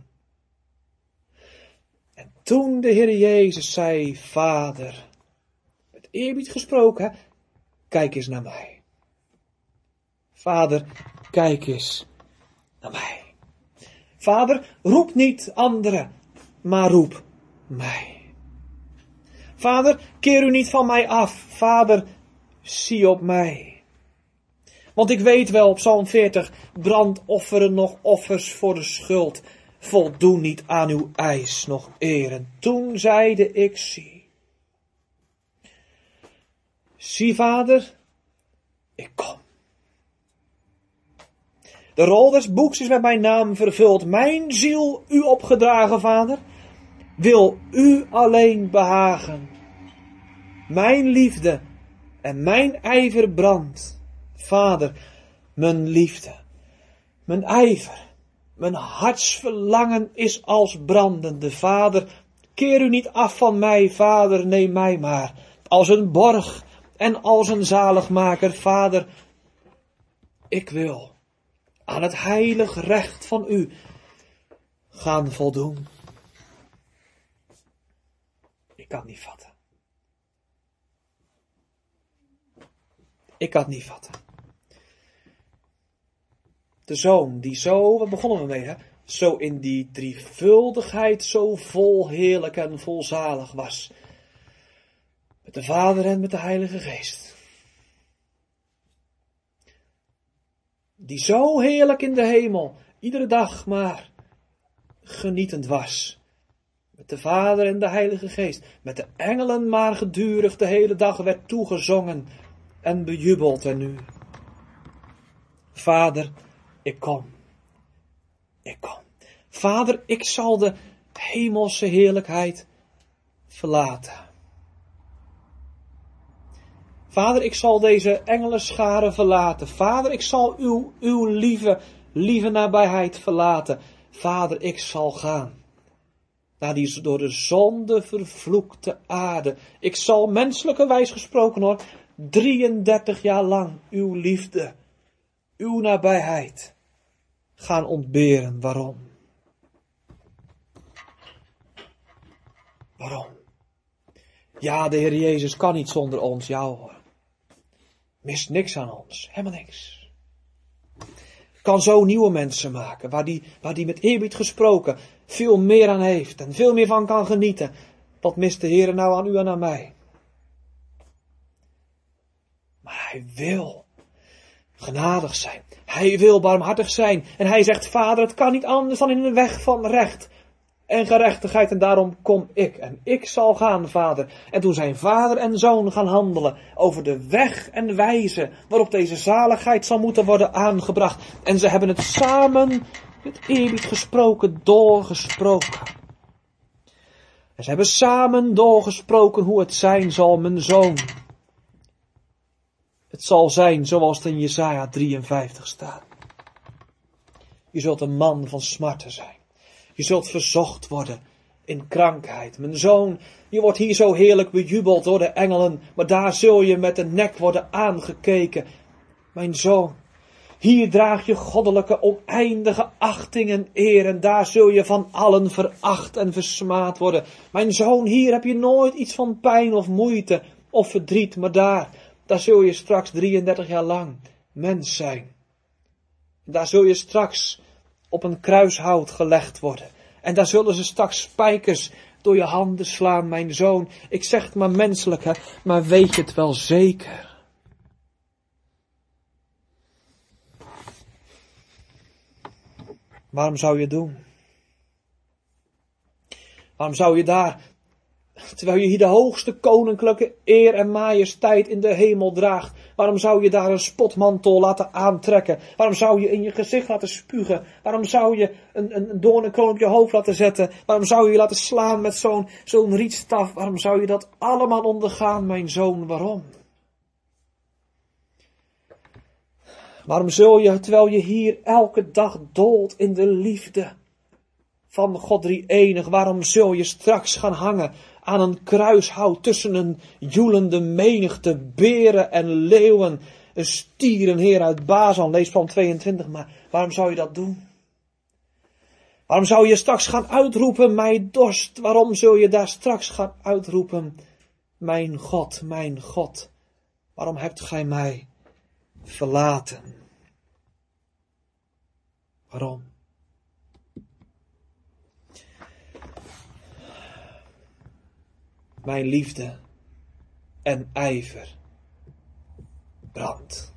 En toen de Heer Jezus zei, Vader, met eerbied gesproken, kijk eens naar mij. Vader, kijk eens naar mij. Vader, roep niet anderen, maar roep mij. Vader, keer u niet van mij af. Vader, zie op mij. Want ik weet wel, Psalm veertig, brandofferen nog offers voor de schuld, voldoen niet aan uw eis, nog eren. Toen zeide ik, zie. Zie, Vader, ik kom. De rol des boeks is met mijn naam vervuld. Mijn ziel u opgedragen, Vader, wil u alleen behagen. Mijn liefde en mijn ijver brandt. Vader, mijn liefde, mijn ijver, mijn hartsverlangen is als brandende. Vader, keer u niet af van mij, Vader, neem mij maar als een borg en als een zaligmaker. Vader, ik wil aan het heilig recht van u gaan voldoen. Ik kan het niet vatten. Ik kan het niet vatten. De Zoon die zo, waar begonnen we mee hè? Zo in die drievuldigheid zo vol heerlijk en vol zalig was. Met de Vader en met de Heilige Geest. Die zo heerlijk in de hemel, iedere dag maar genietend was. Met de Vader en de Heilige Geest. Met de engelen maar gedurig de hele dag werd toegezongen en bejubeld. En nu, Vader, ik kom. Ik kom. Vader, ik zal de hemelse heerlijkheid verlaten. Vader, ik zal deze engelenscharen verlaten. Vader, ik zal uw, uw lieve, lieve nabijheid verlaten. Vader, ik zal gaan naar die door de zonde vervloekte aarde. Ik zal menselijke wijs gesproken hoor, drieëndertig jaar lang uw liefde, uw nabijheid gaan ontberen. Waarom? Waarom? Ja, de Heer Jezus kan niet zonder ons, ja hoor. Mist niks aan ons, helemaal niks. Kan zo nieuwe mensen maken, waar die, waar die met eerbied gesproken veel meer aan heeft en veel meer van kan genieten. Wat mist de Heer nou aan u en aan mij? Maar hij wil genadig zijn. Hij wil barmhartig zijn. En hij zegt, Vader, het kan niet anders dan in de weg van recht en gerechtigheid. En daarom kom ik. En ik zal gaan, Vader. En toen zijn vader en zoon gaan handelen over de weg en wijze waarop deze zaligheid zal moeten worden aangebracht. En ze hebben het samen met eerbied gesproken, doorgesproken. En ze hebben samen doorgesproken hoe het zijn zal, mijn zoon. Het zal zijn zoals het in Jesaja drieënvijftig staat. Je zult een man van smarten zijn. Je zult verzocht worden in krankheid. Mijn zoon, je wordt hier zo heerlijk bejubeld door de engelen, maar daar zul je met de nek worden aangekeken. Mijn zoon, hier draag je goddelijke oneindige achting en eer en daar zul je van allen veracht en versmaad worden. Mijn zoon, hier heb je nooit iets van pijn of moeite of verdriet, maar daar, daar zul je straks drieëndertig jaar lang mens zijn. Daar zul je straks op een kruishout gelegd worden. En daar zullen ze straks spijkers door je handen slaan, mijn zoon. Ik zeg het maar menselijk, hè, maar weet je het wel zeker? Waarom zou je het doen? Waarom zou je daar, terwijl je hier de hoogste koninklijke eer en majesteit in de hemel draagt, waarom zou je daar een spotmantel laten aantrekken? Waarom zou je in je gezicht laten spugen? Waarom zou je een, een, een doornenkroon op je hoofd laten zetten? Waarom zou je je laten slaan met zo'n zo'n rietstaf? Waarom zou je dat allemaal ondergaan, mijn zoon? Waarom? Waarom zul je, terwijl je hier elke dag dolt in de liefde van God drie-enig, waarom zul je straks gaan hangen aan een kruishout tussen een joelende menigte beren en leeuwen, een stieren, Heer, uit Bazan, lees Psalm tweeëntwintig, maar waarom zou je dat doen? Waarom zou je straks gaan uitroepen, mij dorst? Waarom zul je daar straks gaan uitroepen, mijn God, mijn God, waarom hebt gij mij verlaten? Waarom? Mijn liefde en ijver brandt.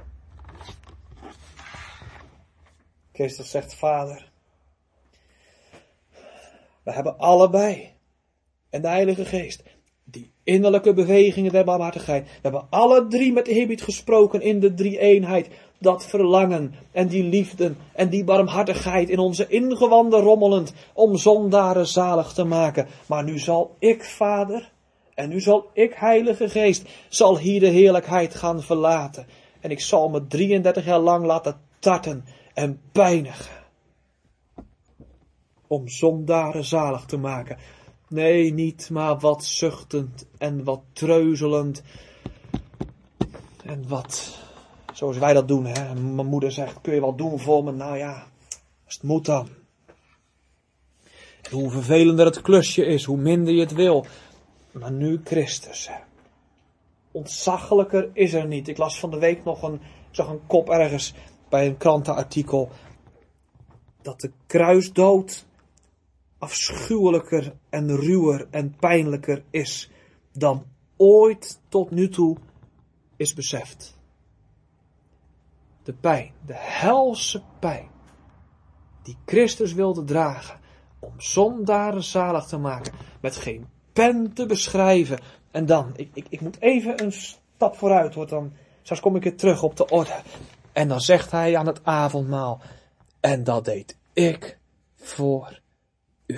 Christus zegt, Vader, we hebben allebei, en de Heilige Geest, die innerlijke bewegingen der barmhartigheid. We hebben alle drie met eerbied gesproken in de drie-eenheid. Dat verlangen en die liefde en die barmhartigheid in onze ingewanden rommelend om zondaren zalig te maken. Maar nu zal ik, Vader, en nu zal ik, Heilige Geest, zal hier de heerlijkheid gaan verlaten. En ik zal me drieëndertig jaar lang laten tarten en pijnigen. Om zondaren zalig te maken. Nee, niet, maar wat zuchtend en wat treuzelend. En wat, zoals wij dat doen, hè. Mijn moeder zegt, kun je wat doen voor me? Nou ja, als het moet dan. En hoe vervelender het klusje is, hoe minder je het wil. Maar nu Christus, hè. Ontzaglijker is er niet. Ik las van de week nog een, ik zag een kop ergens bij een krantenartikel. Dat de kruisdood afschuwelijker en ruwer en pijnlijker is dan ooit tot nu toe is beseft. De pijn, de helse pijn die Christus wilde dragen om zondaren zalig te maken, met geen pen te beschrijven. En dan, ik, ik, ik moet even een stap vooruit, want dan, straks kom ik weer terug op de orde. En dan zegt hij aan het avondmaal, en dat deed ik voor u.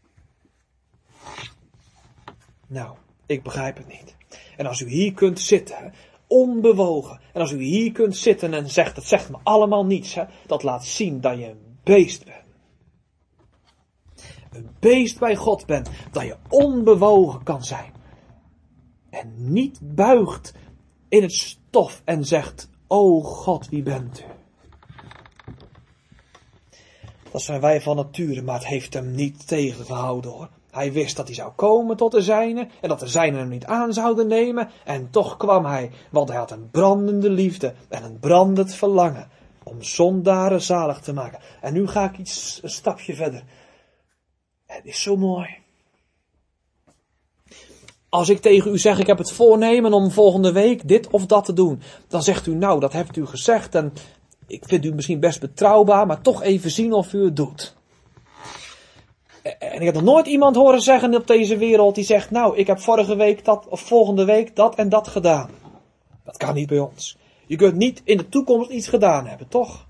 Nou, ik begrijp het niet. En als u hier kunt zitten, onbewogen, en als u hier kunt zitten en zegt, het zegt me allemaal niets, hè, dat laat zien dat je een beest bent. Een beest bij God bent, dat je onbewogen kan zijn. En niet buigt in het stof en zegt, o God, wie bent u? Dat zijn wij van nature, maar het heeft hem niet tegengehouden hoor. Hij wist dat hij zou komen tot de zijnen en dat de zijnen hem niet aan zouden nemen. En toch kwam hij, want hij had een brandende liefde en een brandend verlangen om zondaren zalig te maken. En nu ga ik iets een stapje verder. Het is zo mooi. Als ik tegen u zeg, ik heb het voornemen om volgende week dit of dat te doen. Dan zegt u, nou, dat hebt u gezegd en ik vind u misschien best betrouwbaar, maar toch even zien of u het doet. En ik heb nog nooit iemand horen zeggen op deze wereld die zegt, nou, ik heb vorige week dat of volgende week dat en dat gedaan. Dat kan niet bij ons. Je kunt niet in de toekomst iets gedaan hebben, toch?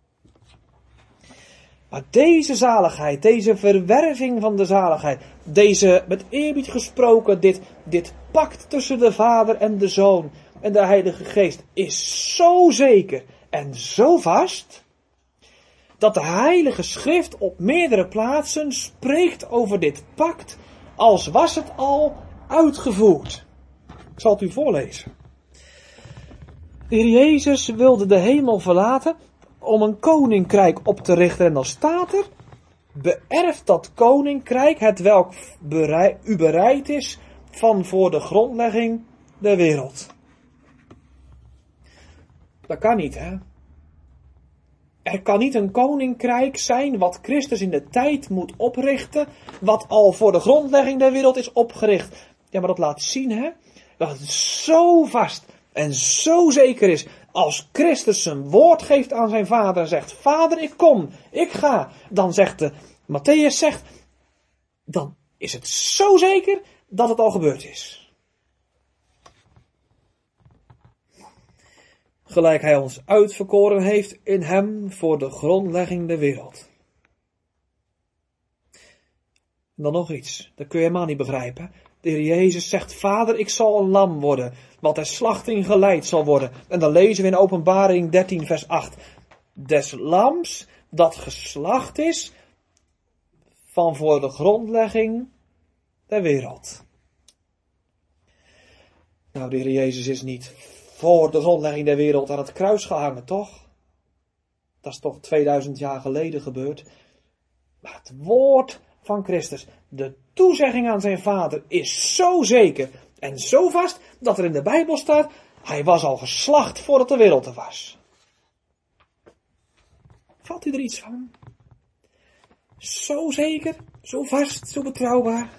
Maar deze zaligheid, deze verwerving van de zaligheid, deze, met eerbied gesproken, dit, dit pact tussen de Vader en de Zoon en de Heilige Geest is zo zeker en zo vast, dat de Heilige Schrift op meerdere plaatsen spreekt over dit pact, als was het al uitgevoerd. Ik zal het u voorlezen. De Heer Jezus wilde de hemel verlaten om een koninkrijk op te richten. En dan staat er, beërft dat koninkrijk, het welk berei- u bereid is van voor de grondlegging der wereld. Dat kan niet, hè? Er kan niet een koninkrijk zijn wat Christus in de tijd moet oprichten, wat al voor de grondlegging der wereld is opgericht. Ja, maar dat laat zien, hè, dat het zo vast en zo zeker is, als Christus zijn woord geeft aan zijn Vader en zegt, Vader, ik kom, ik ga, dan zegt de, Matthäus zegt, dan is het zo zeker dat het al gebeurd is. Gelijk hij ons uitverkoren heeft in hem voor de grondlegging der wereld. En dan nog iets, dat kun je helemaal niet begrijpen. De Heer Jezus zegt, Vader, ik zal een lam worden, wat ter slachting geleid zal worden. En dan lezen we in Openbaring dertien vers acht. Des lams dat geslacht is van voor de grondlegging der wereld. Nou, de Heer Jezus is niet voor de grondlegging der wereld aan het kruis gehangen, toch? Dat is toch tweeduizend jaar geleden gebeurd. Maar het woord van Christus, de toezegging aan zijn Vader, is zo zeker en zo vast dat er in de Bijbel staat, hij was al geslacht voordat de wereld er was. Valt u er iets van? Zo zeker, zo vast, zo betrouwbaar.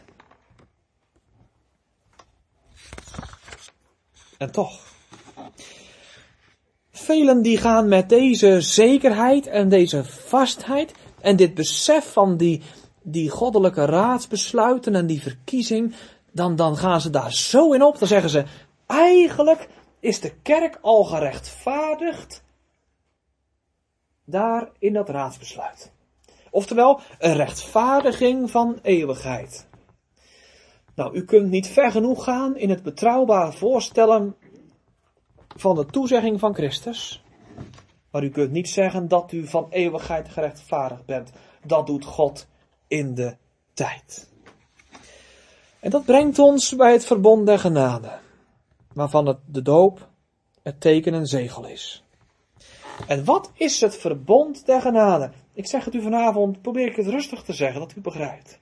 En toch, velen die gaan met deze zekerheid en deze vastheid en dit besef van die, die goddelijke raadsbesluiten en die verkiezing, dan, dan gaan ze daar zo in op, dan zeggen ze, eigenlijk is de kerk al gerechtvaardigd daar in dat raadsbesluit. Oftewel, een rechtvaardiging van eeuwigheid. Nou, u kunt niet ver genoeg gaan in het betrouwbaar voorstellen van de toezegging van Christus. Maar u kunt niet zeggen dat u van eeuwigheid gerechtvaardigd bent. Dat doet God in de tijd. En dat brengt ons bij het verbond der genade. Waarvan het de doop, het teken en zegel is. En wat is het verbond der genade? Ik zeg het u vanavond, probeer ik het rustig te zeggen, dat u begrijpt.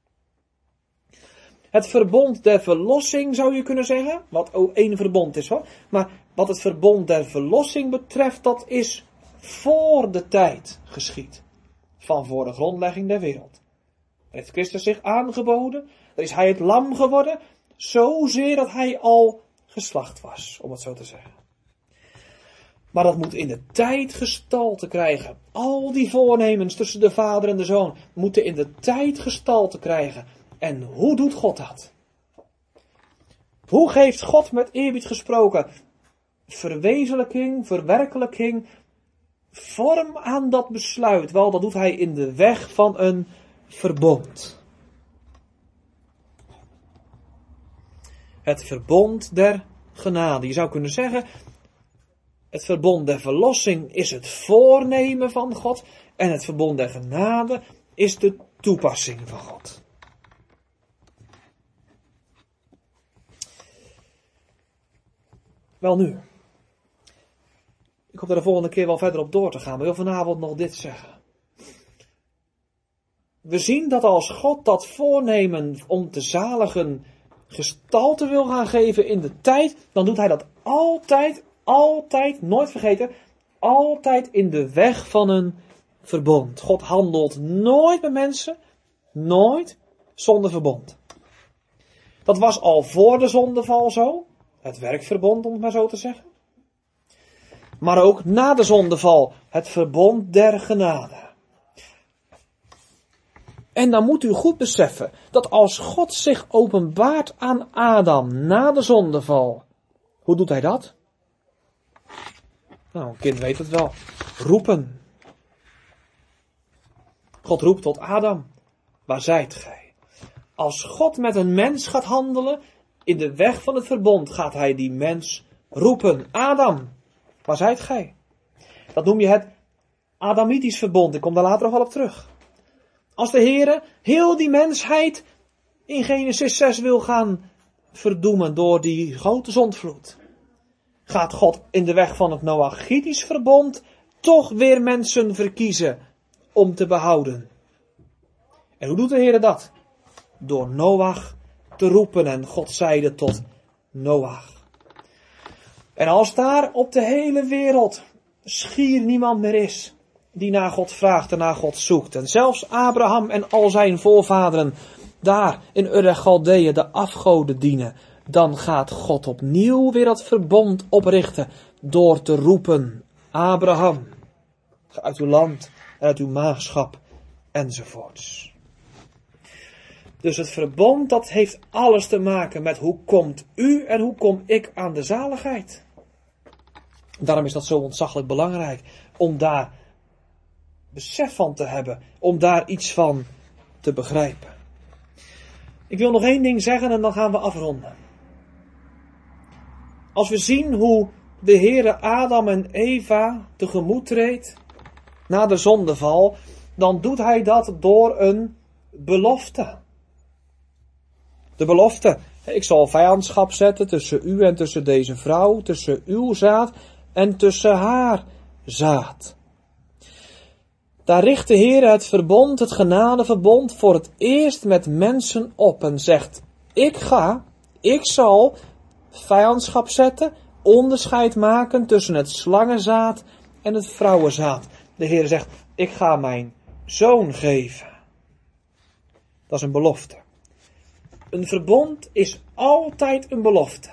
Het verbond der verlossing zou je kunnen zeggen, wat ook één verbond is hoor. Maar wat het verbond der verlossing betreft, dat is voor de tijd geschied. Van voor de grondlegging der wereld. Er heeft Christus zich aangeboden, er is hij het lam geworden, zozeer dat hij al geslacht was, om het zo te zeggen. Maar dat moet in de tijd gestalte krijgen. Al die voornemens tussen de Vader en de Zoon moeten in de tijd gestalte krijgen. En hoe doet God dat? Hoe geeft God met eerbied gesproken verwezenlijking, verwerkelijking, vorm aan dat besluit? Wel, dat doet hij in de weg van een verbond. Het verbond der genade. Je zou kunnen zeggen, het verbond der verlossing is het voornemen van God en het verbond der genade is de toepassing van God. Wel nu. Ik hoop daar de volgende keer wel verder op door te gaan, maar ik wil vanavond nog dit zeggen. We zien dat als God dat voornemen om te zaligen gestalte wil gaan geven in de tijd, dan doet hij dat altijd, altijd, nooit vergeten, altijd in de weg van een verbond. God handelt nooit met mensen, nooit zonder verbond. Dat was al voor de zondeval zo, het werkverbond om het maar zo te zeggen. Maar ook na de zondeval, het verbond der genade. En dan moet u goed beseffen dat als God zich openbaart aan Adam na de zondeval, hoe doet hij dat? Nou, een kind weet het wel. Roepen. God roept tot Adam, waar zijt gij? Als God met een mens gaat handelen, in de weg van het verbond gaat hij die mens roepen. Adam, waar zijt gij? Dat noem je het Adamitisch verbond. Ik kom daar later nog wel op terug. Als de Heere heel die mensheid in Genesis zes wil gaan verdoemen door die grote zondvloed, gaat God in de weg van het Noachitisch verbond toch weer mensen verkiezen om te behouden. En hoe doet de Heere dat? Door Noach te roepen en God zeide tot Noach. En als daar op de hele wereld schier niemand meer is die naar God vraagt en naar God zoekt. En zelfs Abraham en al zijn voorvaderen daar in Ur der Galdeeën de afgoden dienen. Dan gaat God opnieuw weer dat verbond oprichten door te roepen. Abraham, ga uit uw land en uit uw maagschap enzovoorts. Dus het verbond dat heeft alles te maken met hoe komt u en hoe kom ik aan de zaligheid. Daarom is dat zo ontzaglijk belangrijk om daar besef van te hebben, om daar iets van te begrijpen. Ik wil nog één ding zeggen en dan gaan we afronden. Als we zien hoe de Heere Adam en Eva tegemoet treedt na de zondeval, dan doet hij dat door een belofte. De belofte, ik zal vijandschap zetten tussen u en tussen deze vrouw, tussen uw zaad en tussen haar zaad. Daar richt de Heer het verbond, het genadeverbond, voor het eerst met mensen op en zegt, ik ga, ik zal vijandschap zetten, onderscheid maken tussen het slangenzaad en het vrouwenzaad. De Heer zegt, ik ga mijn zoon geven. Dat is een belofte. Een verbond is altijd een belofte.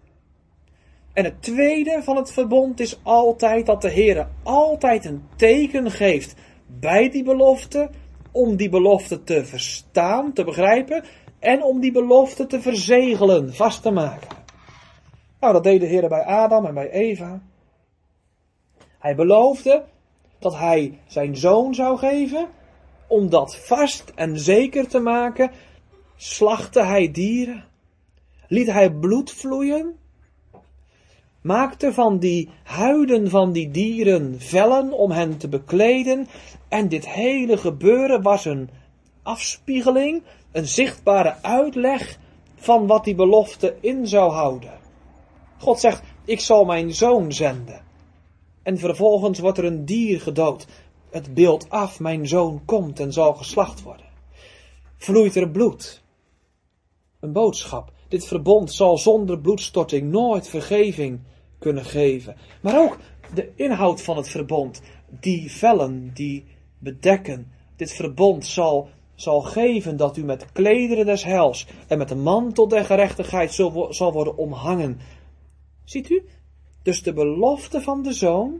En het tweede van het verbond is altijd dat de Heer altijd een teken geeft bij die belofte, om die belofte te verstaan, te begrijpen, en om die belofte te verzegelen, vast te maken. Nou, dat deed de Heer bij Adam en bij Eva. Hij beloofde dat hij zijn zoon zou geven, om dat vast en zeker te maken, slachtte hij dieren, liet hij bloed vloeien, maakte van die huiden van die dieren vellen om hen te bekleden. En dit hele gebeuren was een afspiegeling, een zichtbare uitleg van wat die belofte in zou houden. God zegt, ik zal mijn zoon zenden. En vervolgens wordt er een dier gedood. Het beeld af, mijn zoon komt en zal geslacht worden. Vloeit er bloed. Een boodschap. Dit verbond zal zonder bloedstorting nooit vergeving kunnen geven. Maar ook de inhoud van het verbond. Die vellen, die bedekken. Dit verbond zal, zal geven dat u met klederen des heils en met de mantel der gerechtigheid zal, zal worden omhangen. Ziet u? Dus de belofte van de zoon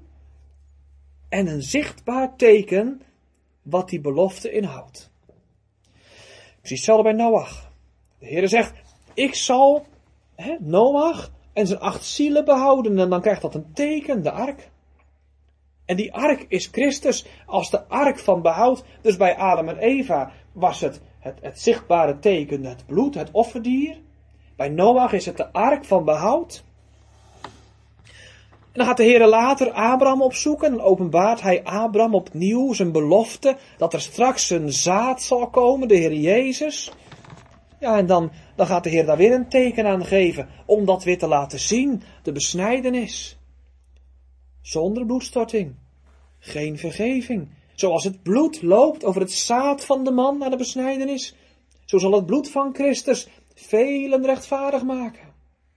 en een zichtbaar teken wat die belofte inhoudt. Precies hetzelfde bij Noach. De Heer zegt, ik zal hè, Noach en zijn acht zielen behouden. En dan krijgt dat een teken, de ark. En die ark is Christus als de ark van behoud. Dus bij Adam en Eva was het het, het zichtbare teken, het bloed, het offerdier. Bij Noach is het de ark van behoud. En dan gaat de Heer later Abraham opzoeken en openbaart hij Abraham opnieuw zijn belofte dat er straks een zaad zal komen, de Heer Jezus. Ja, en dan, dan gaat de Heer daar weer een teken aan geven, om dat weer te laten zien, de besnijdenis. Zonder bloedstorting, geen vergeving. Zoals het bloed loopt over het zaad van de man naar de besnijdenis, zo zal het bloed van Christus velen rechtvaardig maken.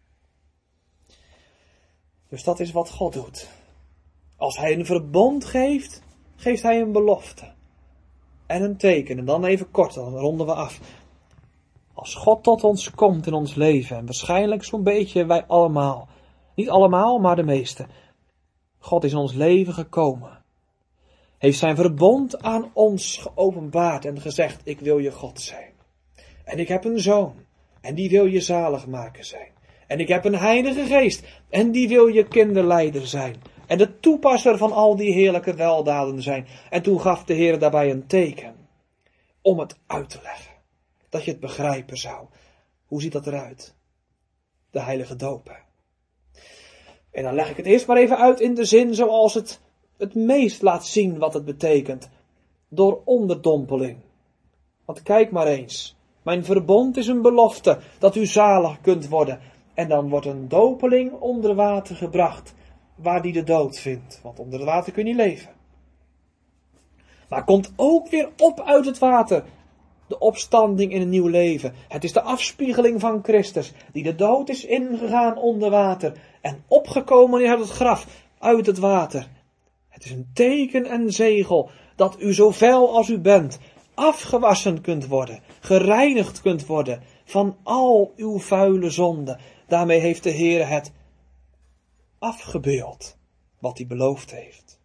Dus dat is wat God doet. Als hij een verbond geeft, geeft hij een belofte. En een teken. En dan even kort, dan ronden we af. Als God tot ons komt in ons leven, en waarschijnlijk zo'n beetje wij allemaal. Niet allemaal, maar de meeste. God is in ons leven gekomen. Heeft zijn verbond aan ons geopenbaard en gezegd, ik wil je God zijn. En ik heb een zoon, en die wil je zaligmaker zijn. En ik heb een heilige geest, en die wil je kinderleider zijn. En de toepasser van al die heerlijke weldaden zijn. En toen gaf de Heer daarbij een teken, om het uit te leggen. Dat je het begrijpen zou. Hoe ziet dat eruit? De heilige doop. En dan leg ik het eerst maar even uit in de zin zoals het het meest laat zien wat het betekent. Door onderdompeling. Want kijk maar eens. Mijn verbond is een belofte dat u zalig kunt worden. En dan wordt een dopeling onder water gebracht. Waar die de dood vindt. Want onder het water kun je niet leven. Maar komt ook weer op uit het water. De opstanding in een nieuw leven. Het is de afspiegeling van Christus. Die de dood is ingegaan onder water. En opgekomen is uit het graf. Uit het water. Het is een teken en zegel. Dat u zo vuil als u bent. Afgewassen kunt worden. Gereinigd kunt worden. Van al uw vuile zonden. Daarmee heeft de Heer het afgebeeld. Wat hij beloofd heeft.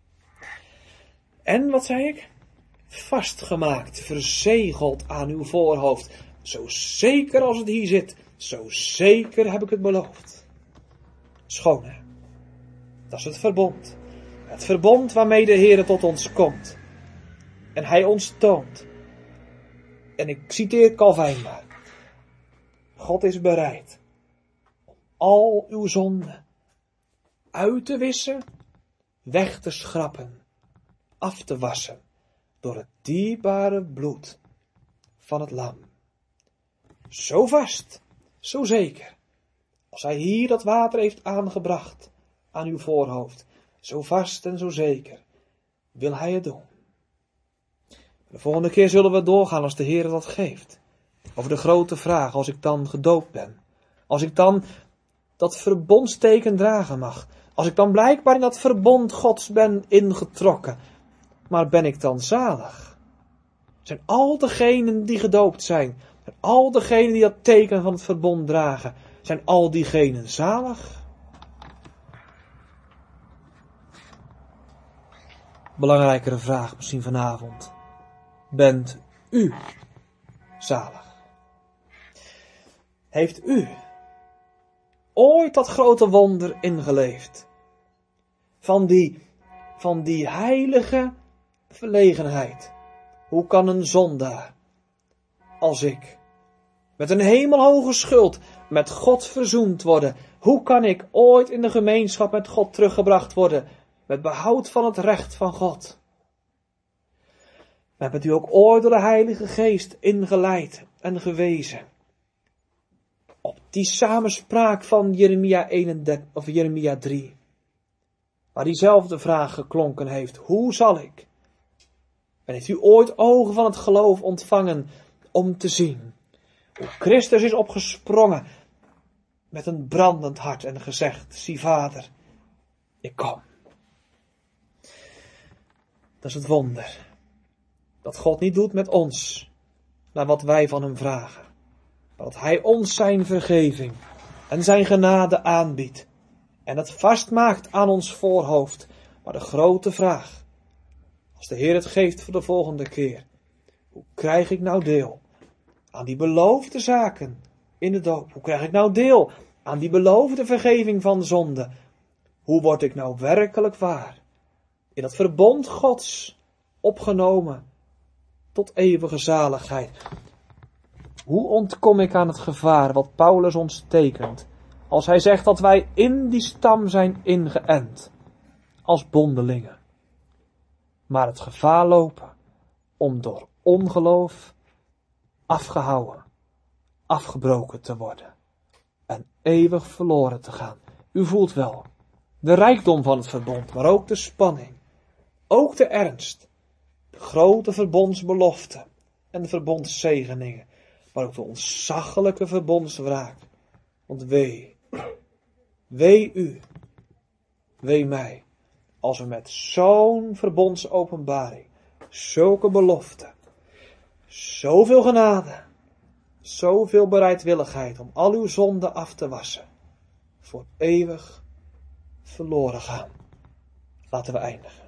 En wat zei ik? Vastgemaakt, verzegeld aan uw voorhoofd. Zo zeker als het hier zit, zo zeker heb ik het beloofd. Schoon, hè? Dat is het verbond. Het verbond waarmee de Heer tot ons komt. En hij ons toont. En ik citeer Calvijn maar. God is bereid om al uw zonden uit te wissen, weg te schrappen, af te wassen. Door het dierbare bloed van het lam. Zo vast, zo zeker. Als hij hier dat water heeft aangebracht aan uw voorhoofd. Zo vast en zo zeker wil hij het doen. De volgende keer zullen we doorgaan als de Heer dat geeft. Over de grote vraag, als ik dan gedoopt ben. Als ik dan dat verbondsteken dragen mag. Als ik dan blijkbaar in dat verbond Gods ben ingetrokken. Maar ben ik dan zalig? Zijn al degenen die gedoopt zijn, zijn al degenen die dat teken van het verbond dragen, zijn al diegenen zalig? Belangrijkere vraag misschien vanavond. Bent u zalig? Heeft u ooit dat grote wonder ingeleefd? Van die, van die heilige verlegenheid. Hoe kan een zondaar als ik met een hemelhoge schuld met God verzoend worden? Hoe kan ik ooit in de gemeenschap met God teruggebracht worden met behoud van het recht van God? Maar bent u ook ooit door de Heilige Geest ingeleid en gewezen op die samenspraak van Jeremia eenendertig of Jeremia drie, waar diezelfde vraag geklonken heeft: hoe zal ik? En heeft u ooit ogen van het geloof ontvangen om te zien hoe Christus is opgesprongen met een brandend hart en gezegd: zie Vader, ik kom. Dat is het wonder. Dat God niet doet met ons naar wat wij van hem vragen. Maar dat hij ons zijn vergeving en zijn genade aanbiedt. En het vastmaakt aan ons voorhoofd. Maar de grote vraag, als de Heer het geeft voor de volgende keer. Hoe krijg ik nou deel aan die beloofde zaken in de doop? Hoe krijg ik nou deel aan die beloofde vergeving van zonde? Hoe word ik nou werkelijk waar in dat verbond Gods opgenomen tot eeuwige zaligheid? Hoe ontkom ik aan het gevaar wat Paulus ons tekent als hij zegt dat wij in die stam zijn ingeënt als bondelingen, maar het gevaar lopen om door ongeloof afgehouden afgebroken te worden en eeuwig verloren te gaan. U voelt wel de rijkdom van het verbond, maar ook de spanning, ook de ernst, de grote verbondsbeloften en de verbondszegeningen, maar ook de ontzaglijke verbondswraak. Want wee, wee u, wee mij, als we met zo'n verbondsopenbaring, zulke beloften, zoveel genade, zoveel bereidwilligheid om al uw zonden af te wassen, voor eeuwig verloren gaan. Laten we eindigen.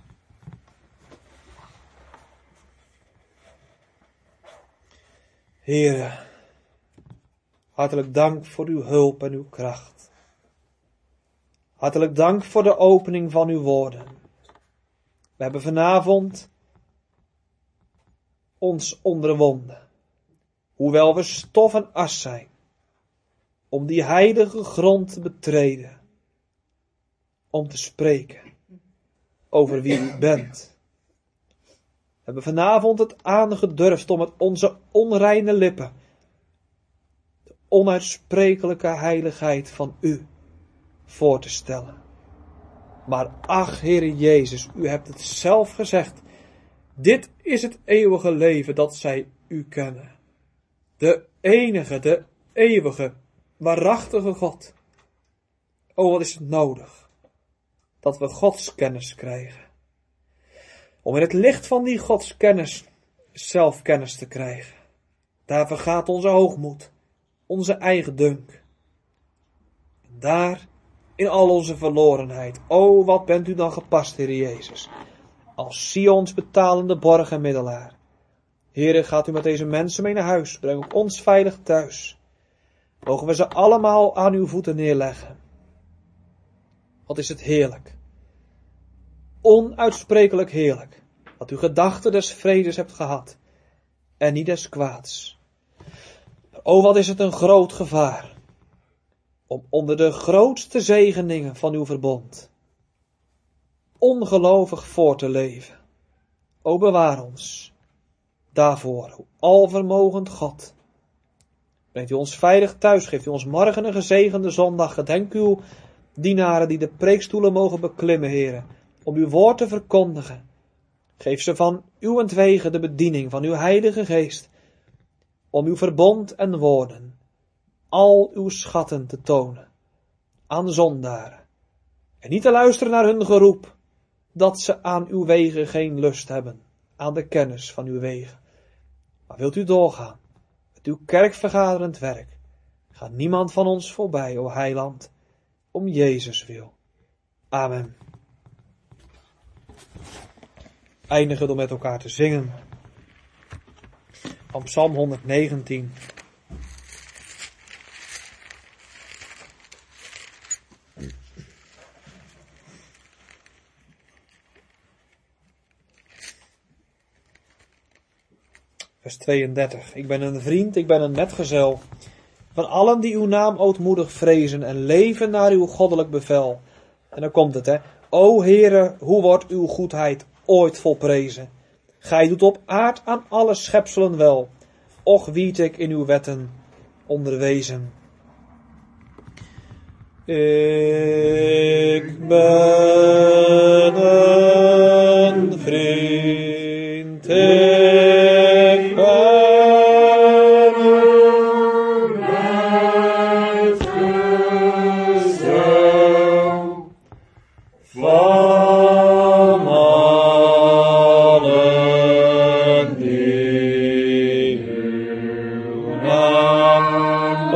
Heere, hartelijk dank voor uw hulp en uw kracht. Hartelijk dank voor de opening van uw woorden. We hebben vanavond ons onderwonden, hoewel we stof en as zijn, om die heilige grond te betreden, om te spreken over wie u bent. We hebben vanavond het aangedurfd om met onze onreine lippen de onuitsprekelijke heiligheid van u voor te stellen. Maar ach, Heere Jezus, u hebt het zelf gezegd. Dit is het eeuwige leven dat zij u kennen. De enige, de eeuwige, waarachtige God. O, wat is het nodig dat we godskennis krijgen. Om in het licht van die godskennis zelfkennis te krijgen. Daar vergaat onze hoogmoed, onze eigen dunk. Daar, in al onze verlorenheid, o, wat bent u dan gepast, Heer Jezus, als Sions betalende borg en middelaar. Heere, gaat u met deze mensen mee naar huis, breng ook ons veilig thuis. Mogen we ze allemaal aan uw voeten neerleggen. Wat is het heerlijk, onuitsprekelijk heerlijk, dat u gedachten des vredes hebt gehad, en niet des kwaads. O, wat is het een groot gevaar, om onder de grootste zegeningen van uw verbond ongelovig voor te leven. O, bewaar ons daarvoor, o alvermogend God. Brengt u ons veilig thuis, geeft u ons morgen een gezegende zondag. Gedenk uw dienaren die de preekstoelen mogen beklimmen, Heere, om uw woord te verkondigen. Geef ze van uwentwege de bediening van uw heilige geest, om uw verbond en woorden, al uw schatten te tonen aan zondaren, en niet te luisteren naar hun geroep, dat ze aan uw wegen geen lust hebben, aan de kennis van uw wegen. Maar wilt u doorgaan met uw kerkvergaderend werk, gaat niemand van ons voorbij, o Heiland, om Jezus wil. Amen. Eindigen door met elkaar te zingen van Psalm honderdnegentien. Vers tweeëndertig. Ik ben een vriend, ik ben een metgezel van allen die uw naam ootmoedig vrezen en leven naar uw goddelijk bevel. En dan komt het, hè. O Heere, hoe wordt uw goedheid ooit volprezen? Gij doet op aard aan alle schepselen wel. Och, wiet ik in uw wetten onderwezen. Ik ben een vriend, ik ben een metgezel van allen die uw naam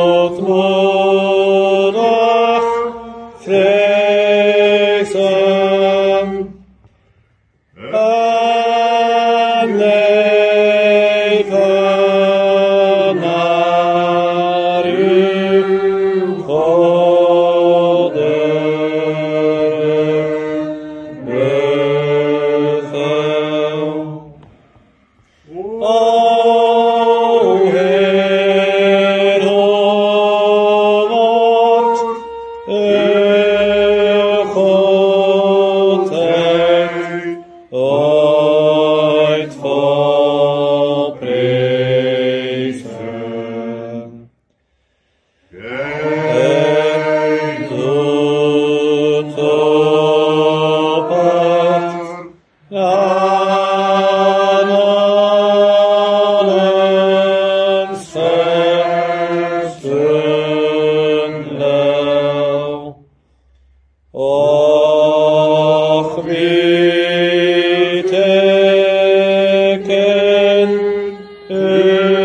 ootmoedig vrezen. Och, wie teken u